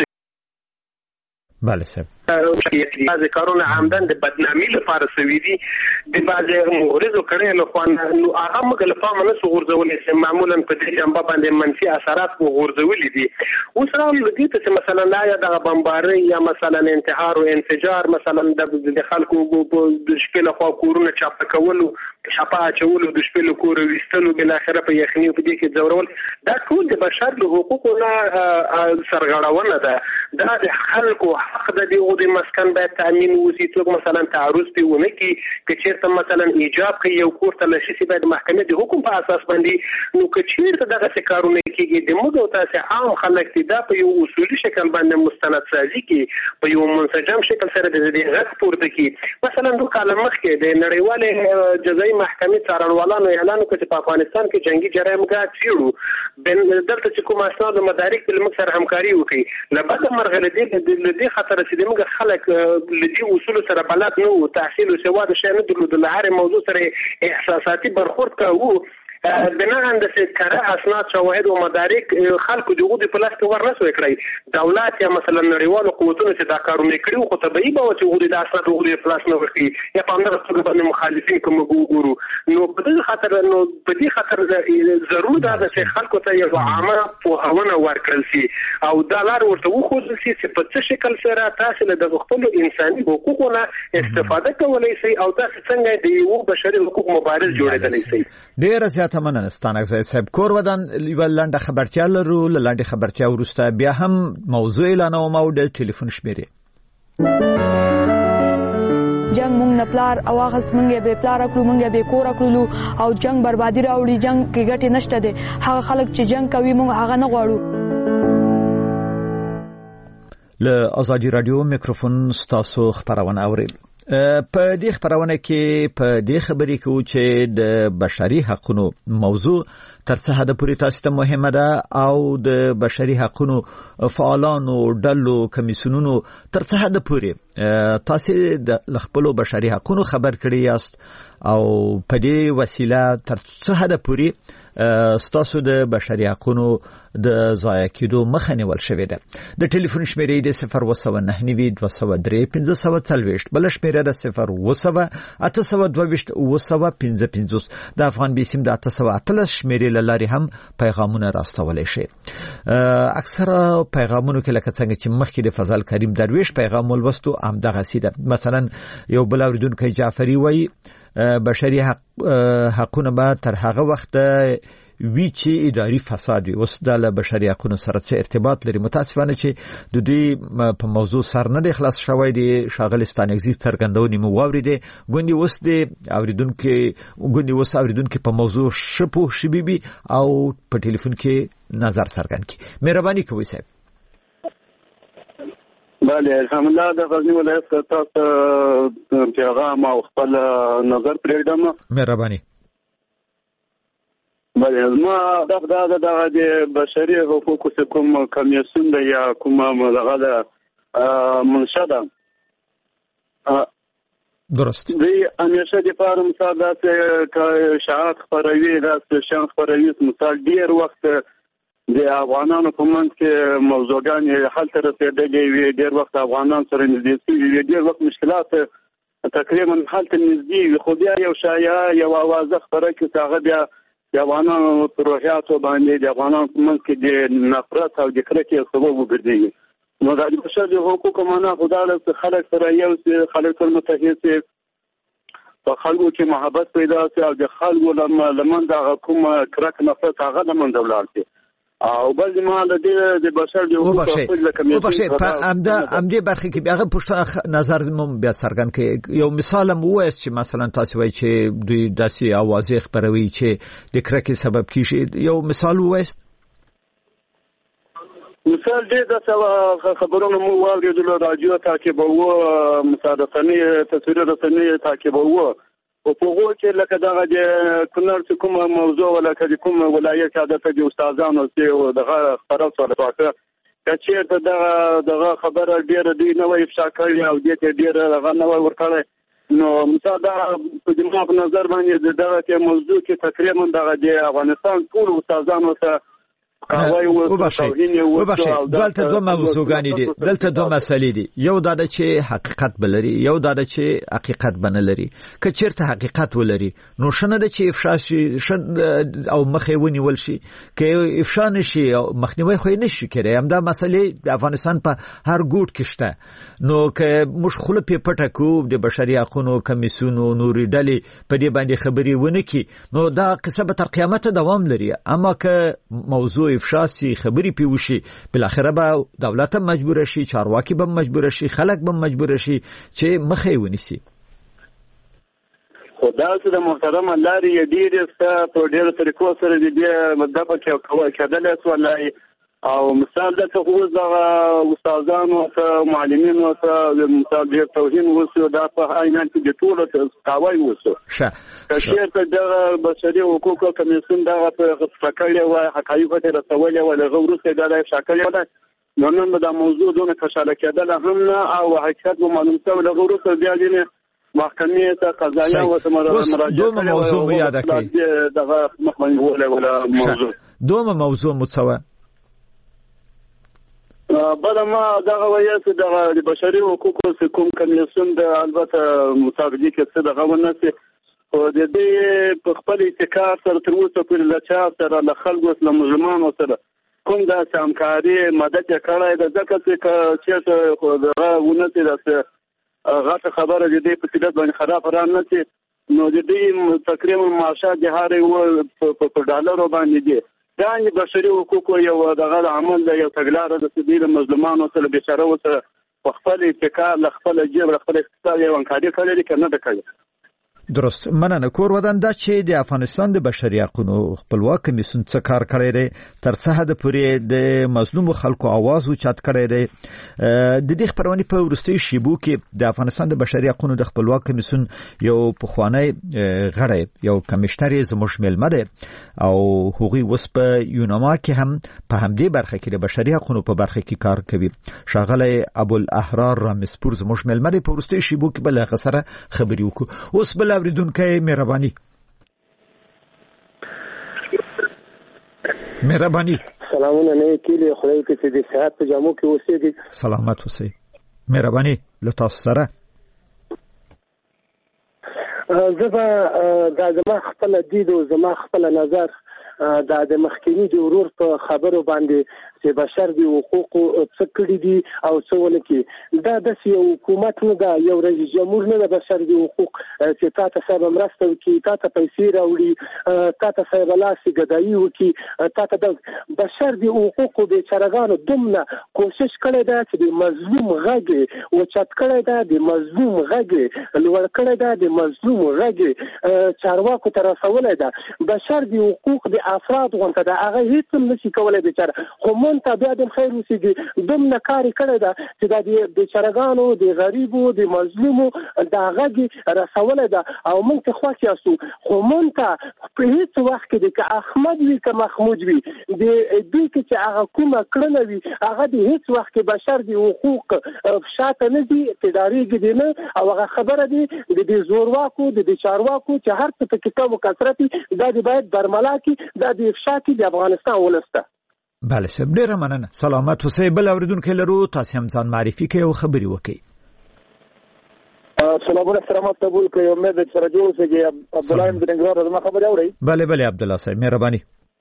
بله صاحب بعض کارونه عمدن د بدنامي لپاره سوي دي د بعض مورزو کړي له خوا نو هغه موږ له پامه نه غورځولې چې معمولا په دې جنبه باندې منفي اثرات غورځولې دي اوس راول دي چې مثلا لا یا د بمباري یا مثلا انتحار او انفجار مثلا د خلکو د شپې له خوا کورونه چاپ کولو چاپا چولو د شپې له کور وستلو بل اخره په یخني په دې کې ضرورل دا ټول د بشر له حقوقو نه سرغړونه ده دا د خلکو حق د دی د مسکن باید تامین وسی څوک مثلا تعرض پیونه کی چې چیرته مثلا ایجاب کوي یو کور ته لشي باید محکمه د حکم په اساس باندې نو که چیرته دغه کارونه کیږي د موږ تاسو عام خلک دا په یو اصولي شکل باندې مستند سازي کی په یو منسجم شکل سره د دې غږ پورته کی مثلا د کال مخکې د نړیوال جزایي محکمې څارنوالانو اعلان وکړ چې په افغانستان کې جنگي جرایم غاټ شیړو بن دلته چې کوم اسناد مدارک په موږ سره همکاري وکړي لبد مرغله دې د دې خطر چې موږ خلک لدی اصول سره بلد نو تحصیل او سواد شي نه درلود له هر موضوع سره احساساتي برخورد کوو بنا عند کره اسناد شواهد او مدارک خلکو دغه د پلاس کې ورنسو کړی دولت یا مثلا نړیوالو قوتونو چې دا کارونه کړی خو طبيعي به چې غوډي د اسناد غوډي پلاس نه ورکړي یا په اندر څه باندې مخالفین کوم ګورو نو په دې خاطر نو په دې خاطر ضروري ده چې خلکو ته یو عامه پوهاونه ورکړل شي او دا لار ورته وخوځل شي چې په څه شکل سره تاسو له د خپل انساني حقوقونو استفاده کولای شي او تاسو څنګه د یو بشري حقوق مبارز جوړېدلی شي ډیر زیات مننه ستانک صاحب کور ودان یو لاندې خبرتیا لرو لاندې خبرتیا ورسته بیا هم موضوع اعلانوم او د ټلیفون شمیرې جنگ مونږ نه پلار او هغه څنګه به پلار کړو مونږ به کور کړو او جنگ بربادي راوړي جنگ کې ګټه نشته ده هغه خلک چې جنگ کوي مونږ هغه نه غواړو له ازادي رادیو میکروفون ستاسو خبرونه اوري په دې خبرونه کې په دې خبرې کې چې د بشري حقوقو موضوع تر څه حد پورې تاسو ته مهمه ده او د بشري حقوقو فعالانو ډلو کمیسیونونو تر څه حد پورې تاسو د خپل بشري حقوقو خبر کړی یاست او په دې وسیله تر څه حد پورې ستاسو د بشري حقوقو د ضایع کېدو مخه نیول شوې ده د ټلیفون شمیرې د صفر و سوه نهه نوي دوه سوه درې پنځه سوه څلوېښت بل شمیره د صفر و سوه اته سوه دوه ویشت اوه سوه پنځه پنځوس د افغان بیسیم د اته سوه اتلس شمیرې له لارې هم پیغامونه راستولی شي اکثره پیغامونو کې لکه څنګه چې مخکې د فضل کریم درویش پیغام ولوستو همدغسې ده مثلا یو بل اورېدونکی جعفري وایي بشري حق حقونه به تر هغه وخت وی چې اداري فساد وي اوس د بشري حقوقو سره څه ارتباط لري متاسفانه چې د دوی په موضوع سر نه د خلاص شوی دی شاغلستان اگزیست څرګندونې مو واوریدي ګوندي اوس د اوریدونکو ګوندي اوس اوریدونکو په موضوع شپو شبيبي او په ټلیفون کې نظر څرګند کی مهرباني کوئ صاحب بله الحمدلله د غزنی ولایت تاسو پیغام او خپل نظر پرېږدم مهرباني بله ما دغه دغه د بشري حقوقو څخه کوم کمیسیون دی یا کومه دغه د منشده درست دی همیشه د فارم ساده ک شاعت خبروي د شان خبروي مثال ډیر وخت د افغانانو په منځ کې موضوعګان حل تر رسیدلې وي ډیر وخت افغانان سره نږدې شي ډیر وخت مشکلات تقریبا حل ته نږدې وي خو بیا یو شایعه یو اوازه خبره کې هغه بیا د افغانانو په روحیاتو باندې د افغانانو په منځ کې د نفرت او د کرکې سبب وګرځي نو د بشري حقوقو معنا خدای خلک سره یو خلک سره متحد شي په خلکو کې محبت پیدا شي او د خلکو لمن د کوم کرک نفرت هغه لمن دولت شي او بل ما د دې د بشر د حقوقو د کمیټې او بشه په امدا امدی برخه کې هغه پښتنه نظر مو بیا څرګند کې یو مثال مو وایي چې مثلا تاسو وایي چې دوی داسې اوازې خبروي چې د کرکې سبب کیږي یو مثال وایي مثال دې د خبرونو مو واورېدل رادیو تعقیبوو مصادقنی تصویر رسنۍ تعقیبوو او په هغه کې لکه دغه د کونړ چې کومه موضوع ولکه د کوم ولایت عادت د استادانو چې دغه خبره سره تاسو کچېرته دغه دغه خبره ډیره دی نه وای افشا کړی او دې ډیره دغه نه وای ورکړی نو مثلا په دې په نظر باندې دغه موضوع کې تقریبا دغه د افغانستان ټول استادانو ته وبخښئ وبخښئ دلته دوه موضوعګانې دي دلته دوه مسلې دي یو دا چې حقیقت بلري یو دا چې حقیقت بنه لري که چیرته حقیقت ولري نو شنه د چې افشا شي او مخې ونیول شي که افشا نشي او مخنیوي خو نشي کېږي همدا مسلې د افغانستان په هر ګوټ کې شته نو که موږ خله په پټه کو د بشري حقوقو کمیسیونو نوري ډلې په دې باندې خبري ونه کی نو دا قصه به تر قیامت دوام لري اما که موضوع افشا سي خبري پیوشي بل اخره به دولت مجبور شي چارواکي به مجبور شي خلک به مجبور شي چې مخې ونیسي خدا چې د محترم لاري ډیر ست په ډیر طریقو سره دې مدبه کې کوي کېدل سوالای او مثال د خو د استادانو او معلمینو او مثال د توهین وسو د په عینان کې د ټول تاوای وسو کشیر ته د بشري حقوقو کمیسیون دغه په فکرې او حقایق ته رسولې او غوړسته د شکل ولا نو نن د موضوع دونه کشاله کېدل هم نه او حقیقت معلوم څه له غوړسته بیا محکمې ته قضایي او مراجعه دوه موضوع یاد کړئ دغه مخمن ولا موضوع دوه موضوع متساوي بل ما دغه وایي چې د بشري حقوقو کوم کمیسیون د البته مطابقي کې څه دغه ونسي او د دې په خپل اتکار سره تر اوسه پورې له چا سره له خلکو سره مجرمانو سره کوم د همکاري مدد کړای د ځکه چې خو دغه ونسي د غاټه خبره د دې په صورت باندې خراب را نه سي نو د دې تقریبا معاشات د هاري و په ډالرو باندې دي دا بشري حقوقو یو دغه عمل د یو تګلار د سبیل مظلومانو سره بشاره وسه خپل اتکا ل خپل جیب خپل اقتصاد یو انکاري کړی کنه د کړی درست مننه کور ودان دا چې د افغانستان د بشري حقوقو خپلواک کمیسیون څخه کار کړی دی تر څه حد پورې د مظلوم خلکو आवाज اوچت کړی دی د دې خبرونه په ورستي شیبو کې د افغانستان د بشري حقوقو د خپلواک کمیسیون یو پخوانی غړی یو کمشنر زموږ ملمه دی او هغوی وس په یوناما کې هم په همدې برخه کې د بشري حقوقو په برخه کې کار کوي شاغله ابو الاحرار رامسپور زموږ ملمه دی په ورستي شیبو کې بل غسره خبري وکړو اوس بل اوریدونکو مهرباني مهرباني سلامونه نه کېږي خدای دې چې د صحت په جامو کې اوسېږي سلامت اوسئ مهرباني له تاسو سره زه د زما خپل دید او زما خپل نظر دا د مخکینی د ورور په خبرو باندې چې بشر دی حقوق څه کړی دي او څه ولکې دا د یو حکومت نه دا یو رئیس جمهور نه د بشر دی حقوق چې تاسو سره مرسته وکي تاسو پیسې راوړي تاسو سره لاسي ګدایي وکي تاسو د بشر دی حقوق به چرګانو دومره کوشش کړی دا چې د مظلوم غږ او چت کړی دا د مظلوم غږ لوړ کړی دا د مظلوم غږ چارواکو ته رسولای دا بشر دی حقوق د افراد غونډه دا هغه هیڅ هم نشي کولای بیچاره خو ته بیا د خیر وسیږي دومره کاری کړی دا چې د بیچارهګانو د غریبو د مظلومو د غږ رسوله ده او موږ ته خوښ یاستو خو موږ ته په هیڅ وخت کې د احمد وی که محمود وی د دوی کې چې هغه کومه کړنه وي هغه د هیڅ وخت کې بشر د حقوق شاته نه دي تدارېږي دي نه او هغه خبره دي د دې زورواکو د دې چارواکو چې هر څه په کتاب او کثرت دا د باید برملا کې دا د افشا کې د افغانستان ولسته بله سب ډیره مننه سلامت اوسئ بل اوریدونکو لرو تاسو هم ځان معرفي کړئ او خبري وکړئ سلامونه سلامات قبول کړئ امید سره جوړ شئ عبد الله بن نګران زما خبر اورئ بله بله عبد الله صاحب مهرباني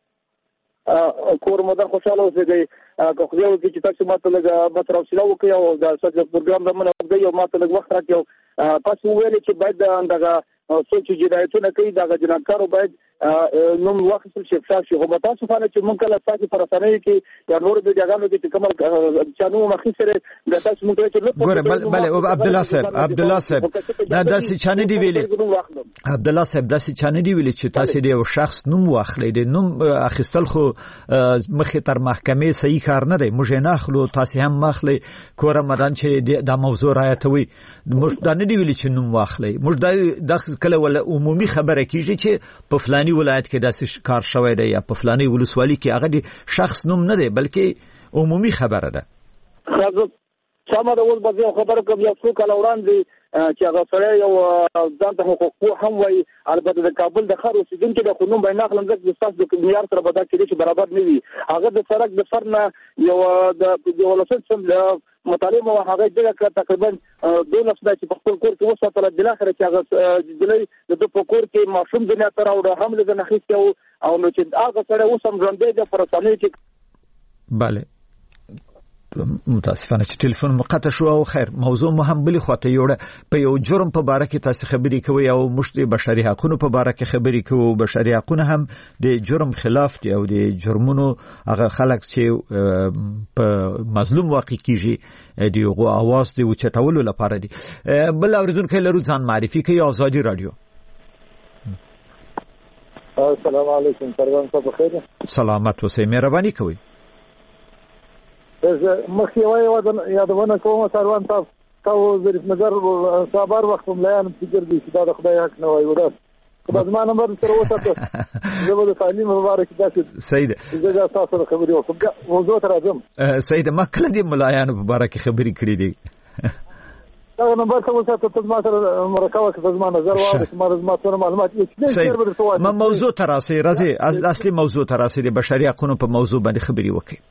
کور مدار خوشاله اوسئ که خو یو چې تاسو ماته لږ متر حوصله وکړئ او دا څه پروګرام د منه وګړي او ماته لږ وخت راکړئ تاسو ویل چې باید دغه څوک چې جنایتونه کوي دغه جنایتکارو باید نوم واخیستل شي افشا شي. خو تاسو فانه چې مونږ کله تاسو پر رسنۍ کې یا نور د جګړو کې کوم چانو مخې سره د تاسو مونږ چې ګوره بل بل عبد الله صاحب عبد الله صاحب دا داسې چانه دی ویلې عبد الله صاحب داسې چانه دی ویلې چې تاسو د یو شخص نوم واخلئ د نوم اخیستل خو مخې تر محکمې صحیح کار نه دی. موږ نه اخلو تاسو هم مخلئ کور مدان چې د موضوع رايتوي موږ دا نه دی ویلې چې نوم واخلئ. موږ د کله ول عمومي خبره کیږي چې په فلاني ولایت کې داسې کار شوی دی یا په فلاني ولسوالۍ کې هغه د شخص نوم نه دی بلکې عمومي خبره ده. سمه ده. اوس به زه خبره کوم یو څو کاله وړاندې چې هغه سړی یو ځان ته حقوق هم وایي البته د کابل د ښار اوسېدونکی دی خو نوم به یې نه اخلم ځکه چې ستاسو د معیار سره به دا کېدای چې برابر نه وي. هغه د سړک د سر نه یو د یولسم مطالعه مو هغه دغه تقریبا دولس دا چې په خپل کور کې وساتله بالاخره چې هغه جلۍ د دوه په کور کې ماشوم دنیا ته راوړه هم له نه خېسته او نو چې هغه سره اوس هم ژوندی دی پر رسنیو کې. بله متاسفانه چې ټلیفون مقطع شو او خیر موضوع مو هم بلی خواته یوړه په یو جرم په باره کې تاسو خبرې کوي او مشت بشري حقوقو په باره کې خبرې کوي. بشري حقوقو هم د جرم خلاف دي او د جرمونو هغه خلک چې په مظلوم واقع کیږي دی او اواز دی او چټولو لپاره دي. بل اوریدونکو لرو ځان معرفي کوي آزادي رادیو. السلام علیکم پروان صاحب بخیر. سلامت اوسئ مهرباني کوئ. مخکې وایي یادونه کوم سروان صاحب تاسو ظریف نظر صابر وخت مليان فکر دي چې دا د خدای حق نه وایي ورته خو زما نمبر سره وساته زه به تعلیم مبارک تاسو سید زه تاسو سره خبرې وکړم موضوع ته راځم. سید ما کله دې ملایانو مبارک خبرې کړې دي دا نمبر ته وساته ته ما سره مرکه وکړه زما نظر واوري چې ما زما څونه معلومات یې ما موضوع تراسي راځي اصلي موضوع تراسي د بشري حقوقو په موضوع باندې خبرې وکړي.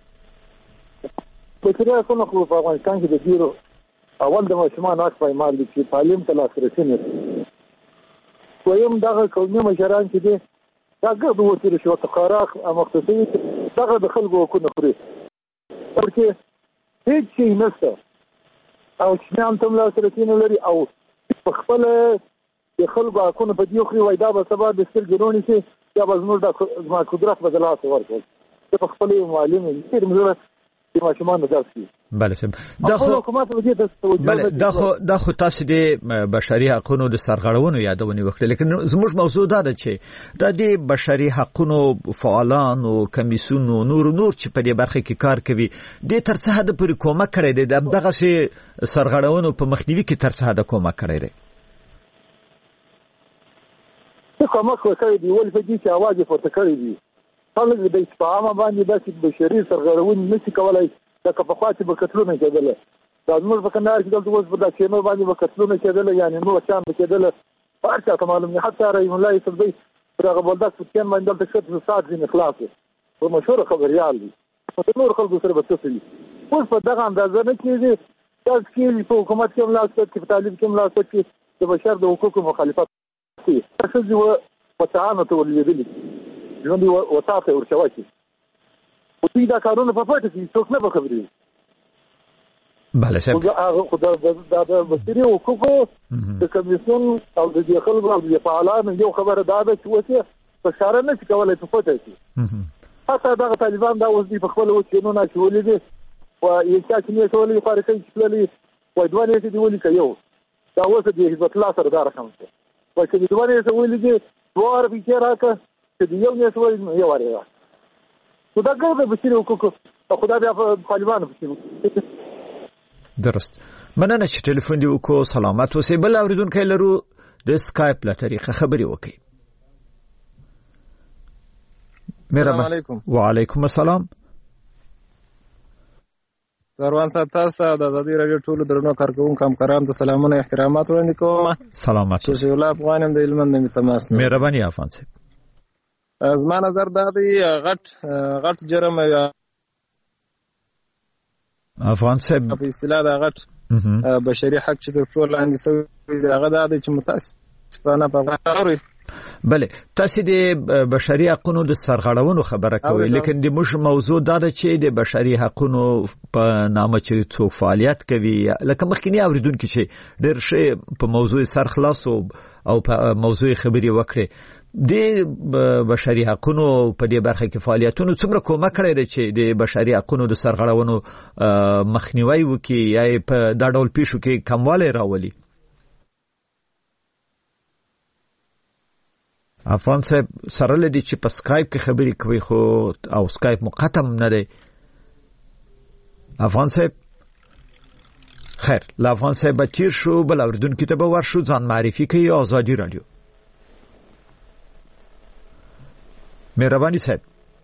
په کړه کومه خو په افغانستان کې د ډیرو اول د ماشومان حق پایمال دي چې تعلیم ته لاسرسي نه لري. کوم دغه قومي مشران چې دي دا ګډ وته رشوت قراق مختصي دغه د خلکو حقوق خوري ورته هیڅ شي نشته او چې هم تم لاسرسي نه لري او په خپل د خلکو حقوق په دې خوري وای دا به سبا د ستر ګرونی شي یا به زموږ د قدرت بدلات ورکړي په خپل معلم دې موږ د ماشومان درسي. بله سم دا خو حکومت ودی ته بله دا خو دا خو تاسو د بشري حقوقو د سرغړونو یادونه وکړه لیکن زموږ موضوع دا ده چې د دې بشري حقوقو فعالان او کمیسیون نور نور چې په دې برخه کې کار کوي د تر څه حد پورې کومک کړی دی دغه سي سرغړونو په مخنیوي کې تر څه حد کومک کړی دی. څه کومک کوي دی ول په دې چې आवाज پورته کړی دی خلک د اسپامه باندې د بشري سرغړونې نشي کولای دا که په خاطر به کتلونه کېدل دا موږ په کندهار کې دلته اوس په داسې نو باندې به کتلونه کېدل یعنی نو شام کېدل هر څه معلوم نه حتی رحم الله صدی هغه بلدک سکن باندې دلته څه ساعت دي اخلاص او مشهور خبريال دي په نور خلکو سره به تفصیل اوس په دغه اندازه نه کېږي تاسو کې په حکومت کې ملاتړ کې په تعلیم کې ملاتړ کې د بشر د حقوقو مخالفت کوي تاسو یو وتعانه تولیدلی ژوند وساته ورچوي او دې دا کارونه په پټه کې څوک نه خبري. بله سم هغه خدای د د بصری حقوقو د کمیسیون او د خلکو او د فعالانو یو خبره دا ده چې وته په شاره نه کولای په پټه کې حتی دا طالبان دا اوس دې په خپل وچینو نه چولې دي او یو چې نه چولې خارجي چې وای دوه نه دي ولي کوي دا اوس دې حزب الله سره دا رقم څه وای چې دوه نه ولي دي دوه به راکه چې یو نه سوال یو واره خدا ګرځي بشری حقوق خدا بیا په طالبانو بشری. درست مننه چې ټلیفون دی وکړو سلامت اوسئ. بل اوریدونکو لرو د اسکایپ له طریقه خبري وکړي. السلام علیکم. وعلیکم السلام. زروان صاحب تاسو د آزادي رادیو ټولو درنو کارکونکو همکارانو ته سلامونه احترامات وړاندې کوم. سلامت اوسئ. شیخ الله افغانم د علم نه تماس. مهرباني افغان صاحب. زما نظر دا دی غټ غټ جرم افغان صاحب په اصطلاح دا غټ بشري حق چې تر ټولو لاندې سوی دی هغه دا دی چې متاسفانه په غاړه بله تاسو د بشري حقوقو د سرغړونو خبره کوي لیکن د مش موضوع دا ده چې د بشري حقوقو په نامه چې څو فعالیت کوي لکه مخکینی اوریدونکو چې ډېر شی په موضوع سر خلاص او په موضوع خبري وکړي د بشري حقوقو په دې برخه کې فعالیتونو څومره کومک کړی دی چې د بشري حقوقو د سرغړونو مخنیوي وکړي یا په دا ډول پیښو کې کموالی راولي؟ افغان صاحب سره لدی چې په سکایپ کې خبرې کوي خو او سکایپ مقطم نه دی. افغان صاحب خیر، لا افغان صاحب بچیر شو بل اوردونکو ته به ورشو ځان معرفي کوي. آزادی رادیو. مهرباني صاحب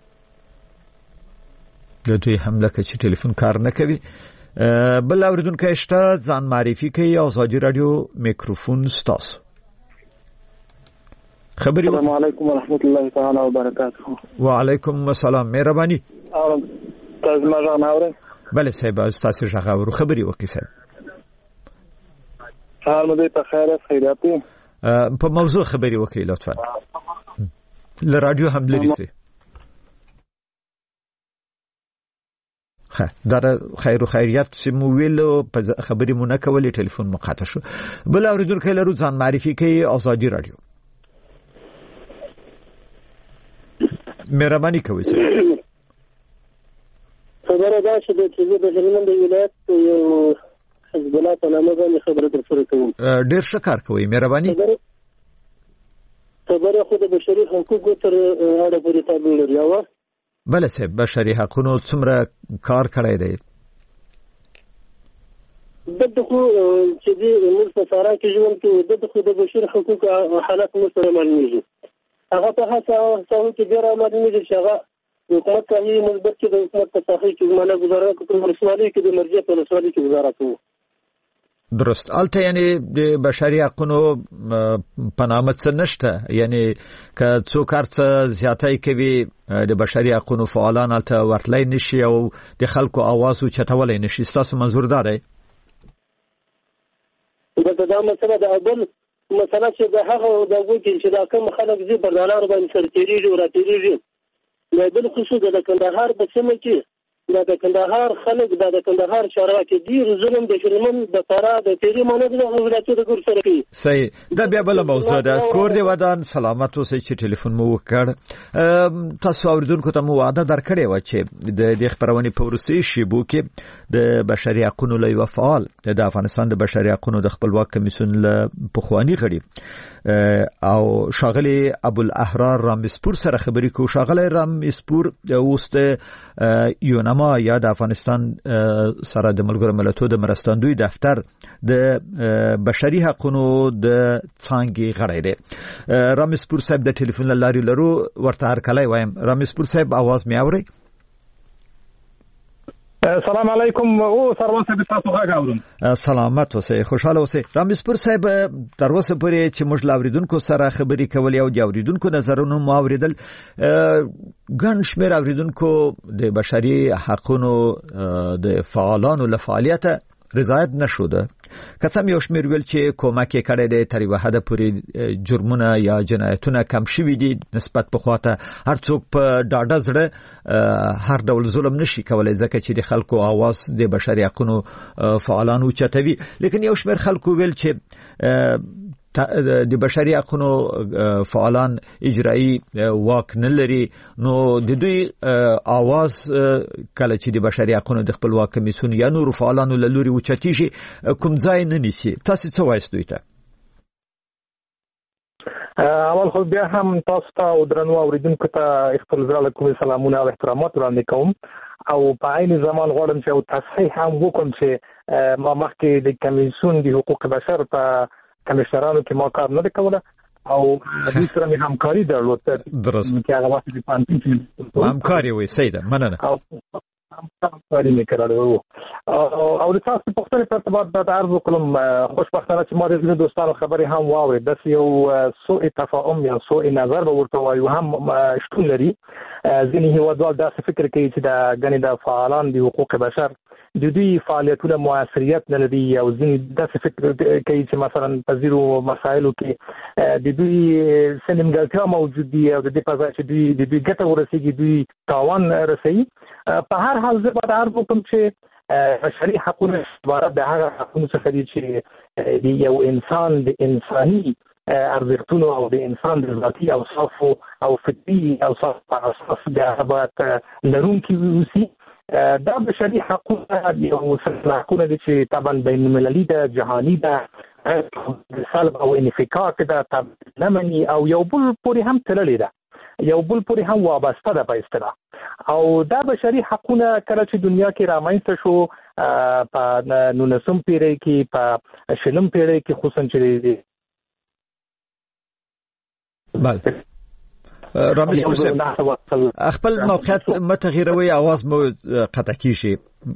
د دوی حمله کوي چې ټلیفون کار نه کوي. بل اوردونکو شته ځان معرفي کوي. آزادی رادیو میکروفون ستاسو. خبري. السلام علیکم ورحمت الله تعالی وبرکاته. وعلیکم السلام. مهرباني. تاسو ما ځان اورئ؟ بله صاحب تاسو څنګه اورو؟ خبري وکړئ صاحب. حال مو په خیر خیریت دی؟ په موضوع خبري وکړئ لطفا. ل رادیو هم لري سي. خیر دا خیر او خیریت سمو ویلو په خبري مو نه کولې ټلیفون مقاطع شو. بل اوریدونکو لرو ځان معرفي کوي. آزادی رادیو. مهرباني کوئ سر. خبره دا چې د چې د هلمند ولایت یو حزب الله په نامه باندې خبره درسره کوم. ډیر ښه کار کوئ. مهرباني. خبره خو د بشري حقوقو تر اړه پورې تعلق لري. او بله صاحب بشري حقوقو څومره کار کړی دی؟ دغه خو چې د موږ په سارا کې ژوند کوو دغه خو د بشري حقوقو حالت مو سره معلومیږي. هغه په هڅه هڅه کې ډیر معلومیږي چې هغه حکومت کوي مثبت چې د حکومت په تاخیر کې زمانه گزاره کوي. ولسوالۍ کې د مرجع په ولسوالۍ کې گزاره کوي. درست. البته یعنی د بشري حقوقو په نامه څه نشته، یعنی که څوک هرڅه زیاتای کوي د بشري حقوقو فعالان البته ورتلای نشي او د خلکو आवाज او چتولای نشي. تاسو منظور داره؟ دا دا مسله ده. بل مثلا چې د هغه د وګړي چې دا کوم خلک زی بردالار باندې سرتيري او راتيري د بل خصوص د کندهار په سیمه کې د کندهار خلک د کندهار چارواکي ډیر ظلم د شرمن د فرا د تیری مانه د ولایتو د ګور سره کوي. صحیح. دا بیا بل موضوع ده. کور دی ودان سلامت اوسئ چې ټلیفون مو وکړ. تاسو اوریدونکو ته مو وعده درکړې و چې د دې خبرونې په ورسي شیبو کې د بشري حقوقو لوی فعال د افغانستان د بشري حقوقو د خپلواک کمیسیون له پخوانی غړي او شاغلی ابو الاحرار رامسپور سره خبرې کو. شاغلی رامسپور اوس د یونما یا د افغانستان سره د ملګرو ملتونو د مرستندوی دفتر د بشري حقوقو د څنګه غړي دی. رامسپور صاحب د ټلیفون لاري لرو ورته هر کله وایم. رامسپور صاحب आवाज مې اوري؟ السلام علیکم. او سروان صاحب تاسو غږ اورم. سلامت اوسئ، خوشاله اوسئ. رامسپور صاحب تر اوسه پورې چې موږ لاوریدونکو سره خبرې کولې او د اوریدونکو نظرونه مو اوریدل، ګڼ شمېر اوریدونکو د بشري حقوقو د فعالانو له فعالیت رضایت نشوده. قسم یو شمېر ویل چې کومک یې کړی دی تر یوه حده پورې جرمونه یا جنایتونه کم شوي دي نسبت پخواته. هر څوک په ډاډه زړه هر ډول ظلم نشي کولی ځکه چې د خلکو आवाज د بشري حقوقو فعالانو چتوي. لیکن یو شمېر خلکو ویل چې د بشري حقوقو فعالان اجرایی واک نه لري، نو د دوی आवाज کله چې د بشري حقوقو د خپلواک کمیسیون یا نور فعالانو له لوري اوچتیږي کوم ځای نه نیسي. تاسو څه وایئ دوی ته؟ اول خو بیا هم تاسو ته او درنو اوریدونکو ته خپل زړه کوم سلامونه او احترامات وړاندې کوم او په عین زمان غواړم چې او تصحیح هم وکړم چې ما مخکې د کمیسیون د حقوق بشر په کمیشنرانو کې ما کار نه کوله او د سره مې همکاري درلوده. درست. چې هغه وخت په پانتین همکاري وي. سیده مننه. همکاري مې کړې او د تاسو په خپل ارتباط د عرض وکړم. خوشبختانه چې ما د ځینو دوستانو خبرې هم واورې. د یو سوء تفاهم یا سوء نظر به ورته وایو هم شتون لري. ځینې هیوادوال داسې فکر کوي چې د ګڼې د فعالان د حقوق بشر د دوی فعالیتونه موثریت نه لري او ځینې داسې فکر کوي چې مثلا په ځینو مسایلو کې د دوی څه نیمګړتیا موجود دي او د دې په ځای چې دوی د دوی ګټه ورسېږي دوی تاوان رسوي. په هر حال زه باید عرض وکړم چې بشري حقوقو عبارت د هغه حقوقو څخه دي چې د یو انسان د انساني ارزښتونو او د انسان د ذاتي اوصافو او فطري اوصاف په اساس د هغه لرونکي وسی دا بشري حقوق یو حقوق دي چې طبعا بین المللي ده، جهاني ده، سلب او انفکاک ده، لمني او یو بل پورې هم تللې ده، یو بل پورې هم وابسته ده په اصطلاح. او دا بشري حقونه کله چې دنیا کې رامنځته شو په نولسم پیړۍ کې، په شلم پیړۍ کې خصوصا چې بله رامز حسین خپل موقعیت متغیروي आवाज مو قطع کیږي.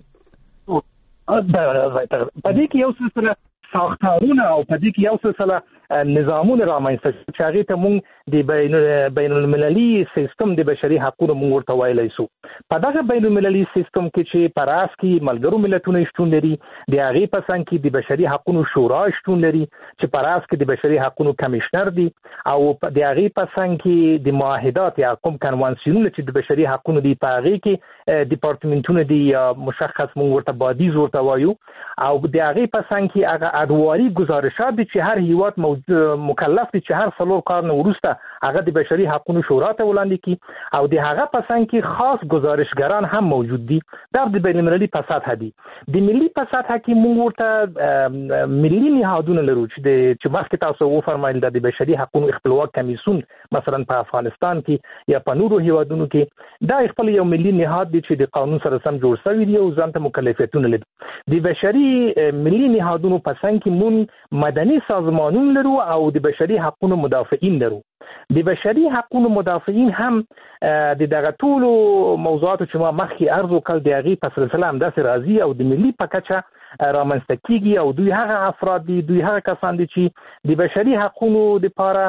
په دې کې یو سلسله ساختارونه او په دې کې یو سلسله نظامونه رامنځته چې هغه ته مونږ د بین بین المللي سیستم د بشري حقوقو مونږ ورته وایلی سو. په دغه بین المللي سیستم کې چې پراس کې ملګرو ملتونو شتون لري، د هغه په څنګ کې د بشري حقوقو شورا شتون لري چې پراس کې د بشري حقوقو کمشنر دی، او د هغه په څنګ کې د معاهدات یا کوم کنوانسیونونه چې د بشري حقوقو دی په هغه کې ډپارټمنټونه دی مشخص مونږ ورته بادیز ورته وایو، او د هغه په څنګ کې هغه ادواري گزارشات دي چې هر هیواد مکلف دي چې هر څلور کال وروسته هغه د بشري حقوقو شورا ته وړاندې کی، او د هغه په څنګ کې خاص گزارشګران هم موجود دي. دا د بین المللي په سطح دي. د ملي په سطح کې موږ ورته ملي نهادونه لرو چې د چې مخکې تاسو وفرمایل د بشري حقوقو خپلواک کمیسیون مثلا په افغانستان کې یا په نورو هیوادونو کې دا خپل یو ملي نهاد دی چې د قانون سره سم جوړ شوی دی او ځانته مکلفیتونه لري. د بشري ملي نهادونو په څنګ کې مون مدني سازمانونه لرو او د بشري حقوقو مدافعین لرو. د بشري حقوقو مدافعین هم د دغه ټولو موضوعاتو چې ما مخکې عرض وکړ د هغې په سلسله همداسې راځي او د ملي په کچه رامنځته کیږي، او دوی هغه افراد دي، دوی هغه کسان دي چې د بشري حقوقو لپاره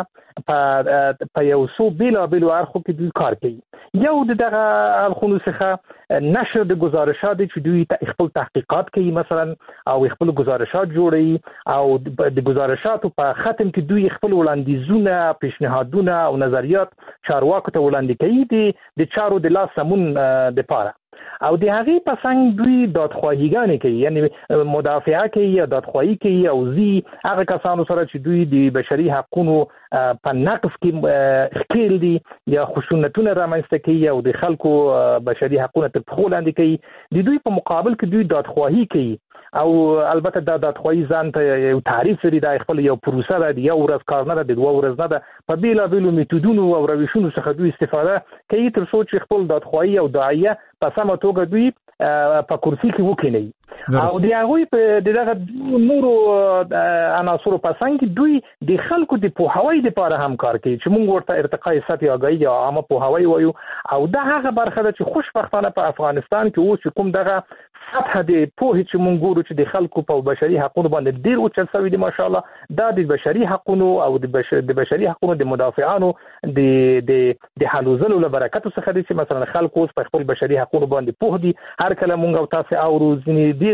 په یو څو بېلابېلو اړخو کې دوی کار کوي. یو د دغه اړخونو څخه نشر د ګزارشات دي چې دوی خپل تحقیقات کوي مثلا او خپل ګزارشات جوړوي، او د ګزارشاتو په ختم کې دوی خپل وړاندیزونه، پیشنهادونه او نظریات چارواکو ته وړاندې کوي د چارو د لاس سمون لپاره. او د هغې په څنګ دوی دادخواهیګانې کوي، یعنی مدافعه کوي یا دادخواهي کوي او زی هغه کسانو سره چې دوی د بشري حقوقو په نقض کې ښکیل دي یا خشونتونه رامنځته کوي او د خلکو بشري حقوقو تر پښو لاندې کوي، د دوی په مقابل کې دوی دادخواهي کوي. او البته دا دادخواهي ځان ته یو تعریف لري، دا خپل یو پروسه ده، د یو ورځ کار نه ده، د دوه ورځ نه ده. په بېلابېلو میتودونو او روشونو څخه دوی استفاده کوي تر څو چې خپل دادخواهي او داعیه په سمه توګه دوی په کرسي کې وکړي. او د هغوی په دغه نورو عناصرو په څنګ کې دوی د خلکو د پوهاوي لپاره هم کار کوي چې موږ ورته ارتقاء سطحي آگاهي یا عامه پوهاوي وایو. او دا هغه برخه ده چې خوشبختانه په افغانستان کې اوس کوم دغه سطح د پوهې چې موږ ګورو چې د خلکو په بشري حقوقو باندې ډیر اوچت شوی دی ماشاءالله، دا د بشري حقوقو او د بشر د بشري حقوقو د مدافعانو د د د حلوزلو له برکتو څخه دي چې مثلا خلکو اوس په خپل بشري حقوقو باندې پوه دي. هر کله موږ او تاسو اورو ځینې ډیر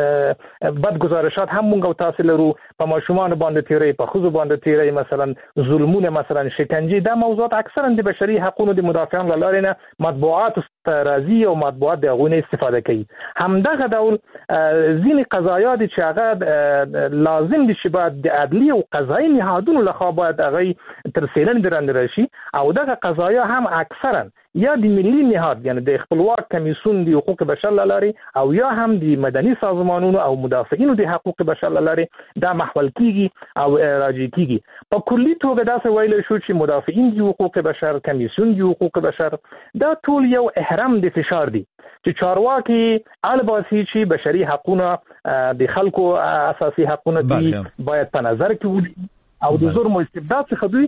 بد گزارشات هم موږ او تاسو لرو، په ماشومان باندې تیری، په ښځو باندې تیری، مثلا ظلمونه، مثلا شکنجه. دا موضوعات اکثرا د بشري حقوقو د مدافعانو له لارې نه مطبوعات راځي او مطبوعات د هغوی نه استفاده کوي. همدغه ډول ځینې قضایا دي چې هغه لازم دي چې باید د عدلي او قضایي نهادونو لخوا باید هغوی تر څېړنې لاندې راشي، او دغه قضایا هم اکثرا یا د ملي نهاد یعنی د خپلواک کمیسیون د حقوق بشر له لارې او یا هم د مدني سازمانونو او مدافعینو د حقوق بشر له لارې دا محول کیږي او راجع کیږي. په کلي توګه داسې ویلی شو چې مدافعین د حقوق بشر، کمیسیون د حقوق بشر، دا ټول یو احرام د فشار دی چې چارواکي الباسي چې بشري حقوقونه د خلکو اساسي حقوقونه دي باید په نظر کې ولري او د ظلم او استبداد څخه دوی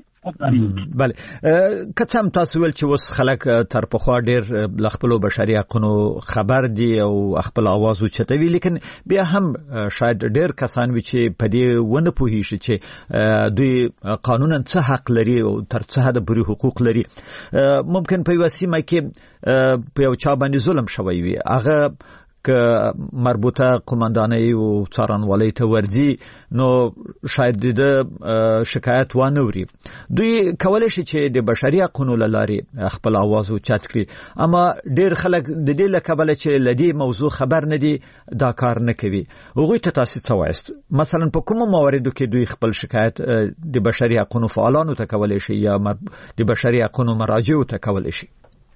بله که څه هم تاسو ویل چې اوس خلک تر پخوا ډېر له خپلو بشري حقونو خبر دي او خپل اواز اوچتوي، لیکن بیا هم شاید ډېر کسان وي چې په دې ونه پوهېږي چې دوی قانونا څه حق لري او تر څه حده پورې حقوق لري. ممکن په یوه سیمه کې په یو چا باندې ظلم شوی وي، هغه که مربوطه قومندانۍ او څارنوالۍ ته ورځي نو شاید د شکایت وانه وري. دوی کولای شي چې د بشري حقوقو لارې خپل आवाज اوچت کړي، اما ډیر خلک د دې لکبل چې لدی موضوع خبر نه دي دا کار نه کوي. هغوی ته تاسو څه وایست؟ مثلا په کومو مواردو کې دوی خپل شکایت د بشري حقوقو فعالانو ته کولای شي یا د بشري حقوقو مراجعو ته کولای شي؟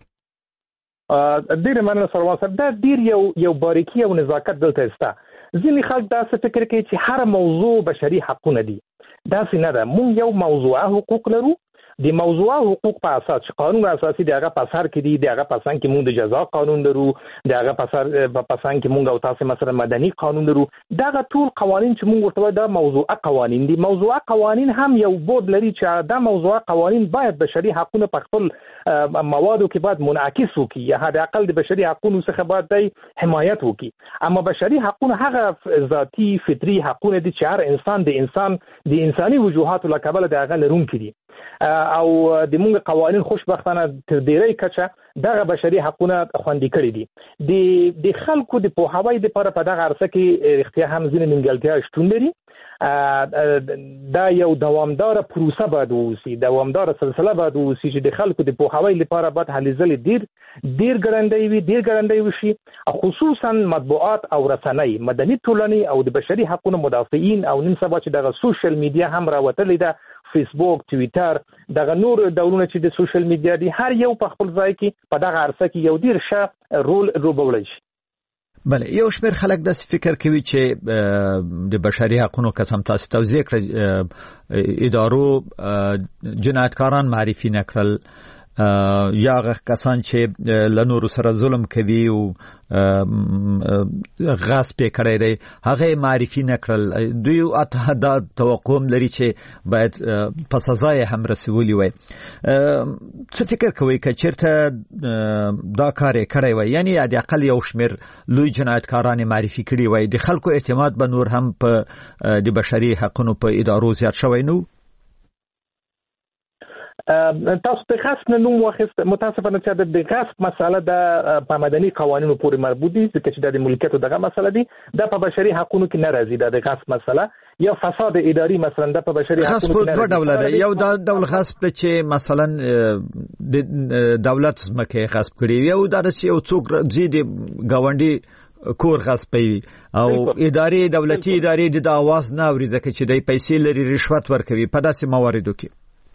ډیر مننه سروان صاحب، دا ډیر یو یو باریکی او نزاکت دلته استه. ځینې خلک دا څه فکر کوي چې هر موضوع بشري حقونه دي. دا څه نه ده. مونږ یو موضوع حقوق لرو، د موضوع حقوق په اساس چې قانون اساسي دی هغه په سر کې دی، د هغه په څنګ کې مونږ د جزا قانون لرو، د هغه په سر په څنګ کې مونږ او تاسو مثلا مدني قانون لرو. دا ټول قوانين چې مونږ ورته دا موضوع قوانين دي. موضوع قوانين هم یو بود لري چې دا موضوع قوانين باید بشري حقوقونه په خپل موادو کې باید منعکس وکړي، یا حد اقل د بشري حقوقو څخه باید د حمایت وکړي. اما بشري حقوقونه هغه ذاتی فطري حقوقونه دي چې هر انسان د انسان د انساني وجوهاتو لکبل د هغه لرونکي دي، او د موږ قوانين خوشبختانه تر ډیری کچه دغه بشري حقوقونه خوندي کړی دي. د د خلکو د پوهاوی لپاره په دغه عرصه کې اختیار هم ځینې نیمګړتیا شتون لري. دا یو دوامدار پروسه باید ووسی، دوامدار سلسله باید ووسی چې د خلکو د پوهاوی لپاره باید هلې ځلې ډیر ډیر ګړندی وي ډیر ګړندی وشي. خصوصا مطبوعات او رسنۍ، مدني ټولنې او د بشري حقوقو مدافعین او نن سبا چې دغه سوشل میډیا هم راوتلې ده، فیسبوک، ټویټر، دغه نور ډولونه چې د سوشل میډیا دي، هر یو په خپل ځای کې په دغه عرصه کې یو ډیر ښه رول لوبولی شي. بله، یو شمېر خلک داسې فکر کوي چې د بشري حقوقو قسم تاسو توضیح کړئ ادارو جنایتکاران معرفي نه کړل یا هغه کسان چې له نورو سره ظلم کوي او غصب کړی دی هغه معرفي نه کړل. دوی اته دا توقع لري چې باید په سزا یې هم رسولي وي. څه فکر کوئ که چېرته دا کار یې کړی وي، یعنی د اقل یو شمېر لوی جنایتکاران یې معرفي کړي وي، د خلکو اعتماد به نور هم په د بشري حقوقو په ادارو زیات شوی نو؟ تاسو د غصب نه نوم واخیست. متاسفانه چې د غصب مسله د په مدني قوانینو پورې مربوط دي، ځکه چې د ملکیت دغه مسله دي، د په بشري حقوقو کې نه راځي. د غصب مسله یا فساد اداري مثلا د په بشري حقوقو کې نه راځي. غصب دوه ډوله دی. یو د ډول غصب چې مثلا د دولت ځمکې غصب کړي، یو دا چې یو څوک ځي د ګاونډي کور غصبوي، او اداري دولتي ادارې د اواز نه اوري ځکه چې د پیسې لري رشوت ورکوي. په داسې مواردو کې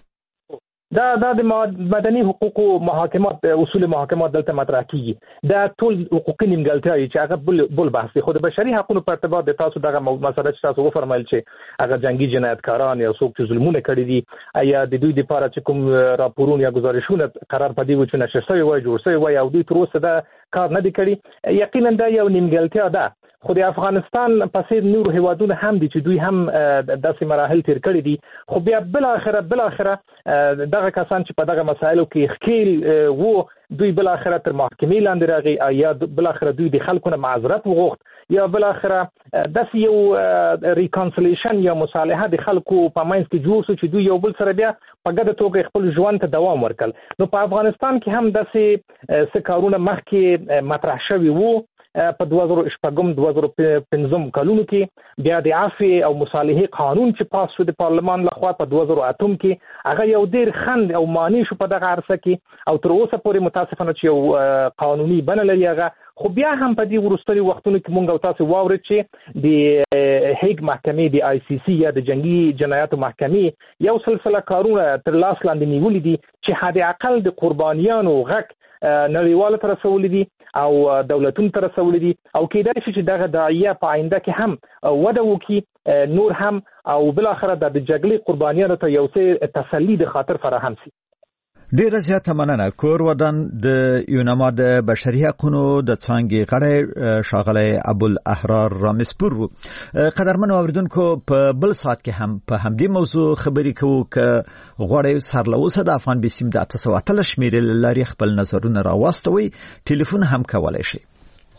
دا دا د مدني حقوقو محاکمات اصول محاکمات دلته مطرح کیږي. دا ټول حقوقي نیمګړتیاوې چې هغه بل بل بحث دی. خو د بشري حقوقو په ارتباط د تاسو دغه مسله چې تاسو وفرمایل چې هغه جنگي جنایتکاران یا څوک چې ظلمونه کړي دي یا د دوی لپاره چې کوم راپورونه یا گزارشونه قرار پدې و چې نشر شوی وای جوړ شوی وای او دوی تر اوسه دا کار نه دی کړی، یقینا دا یو نیمګړتیا ده. خو د افغانستان پسې نور هیوادونه هم دي چې دوی هم داسې مراحل تیر کړي دي، خو بیا بل اخره بل اخره دغه کسان چې په دغه مسایلو کې ښکیل وو دوی بل اخره تر محکمې لاندې راغی، یا بل اخره دوی د خلکو نه معذرت وغوښت، یا بل اخره داسې یو ریکانسلیشن یا مصالحه د خلکو په منځ کې جوړ شو چې دوی یو بل سره بیا په ګډه توګه خپل ژوند ته دوام ورکړل. نو په افغانستان کې هم داسې څه کارونه مخکې مطرح شوي وو. په دوه زره شپږم دوه زره پنځم کلونو کې بیا د عفو او مصالحې قانون چې پاس شو د پارلمان لخوا په دوه زره اتم کې هغه یو ډیر خند او معنی شو په دغه عرصه کې، او تر اوسه پورې متاسفانه چې یو قانوني بڼه لري هغه. خو بیا هم په دې وروستیو وختونو کې مونږ او تاسو واورید چې د هیګ محکمې د آی سی سی یا د جنگي جنایاتو محکمې یو سلسله کارونه تر لاس لاندې نیولې دي چې حد اقل د قربانیانو غږ نړیوالو ته رسولي دي او دولتونو ته رسولي دي، او کېدای شي چې دغه داعیه په آینده کې هم وده وکړي نور هم، او بل اخره د جګړې قربانیانو ته یو څه تسلی د خاطر فراهم شي. ډیره زیاته مننه. کور ودان د یونما د بشري حقوقو د څانګې غړی ښاغلی ابوالاحرار رامسپور و. قدرمنو اوریدونکو په بل ساعت کې هم په همدې موضوع خبرې کوو. که غواړئ سر له اوسه د افغان بیسیم د اته سوه اتلس شمېرې له لارې خپل نظرونه راواستوئ، ټلیفون هم کولی شئ.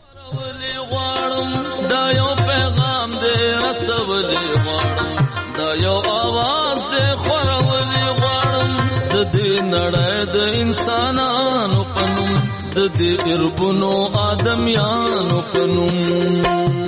دا یو پیغام دی رسولی غواړم، دا یو آواز دی خورولی غواړم، د دې نړۍ د انسانانو په نوم د دې اربونو آدمیانو پنوم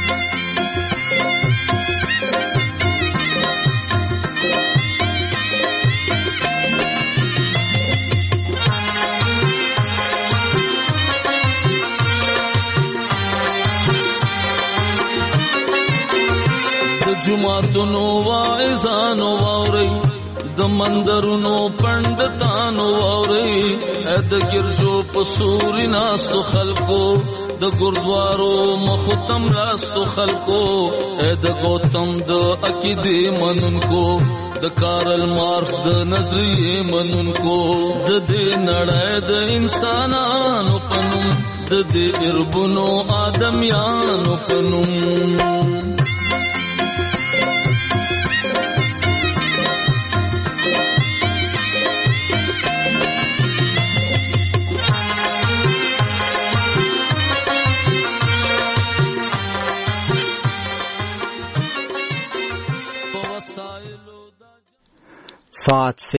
جماعتونو واعظانو واوري د مندرونو پندتانو واوري د ګرځو پسوري ناستو خلقو د ګردوارو مختم راستو خلقو د گوتم د عقیده منونکو د کارل مارکس د نظریه منونکو د دې نړۍ د انسانانو پنوم د دې اربونو آدمیانو پنوم सात से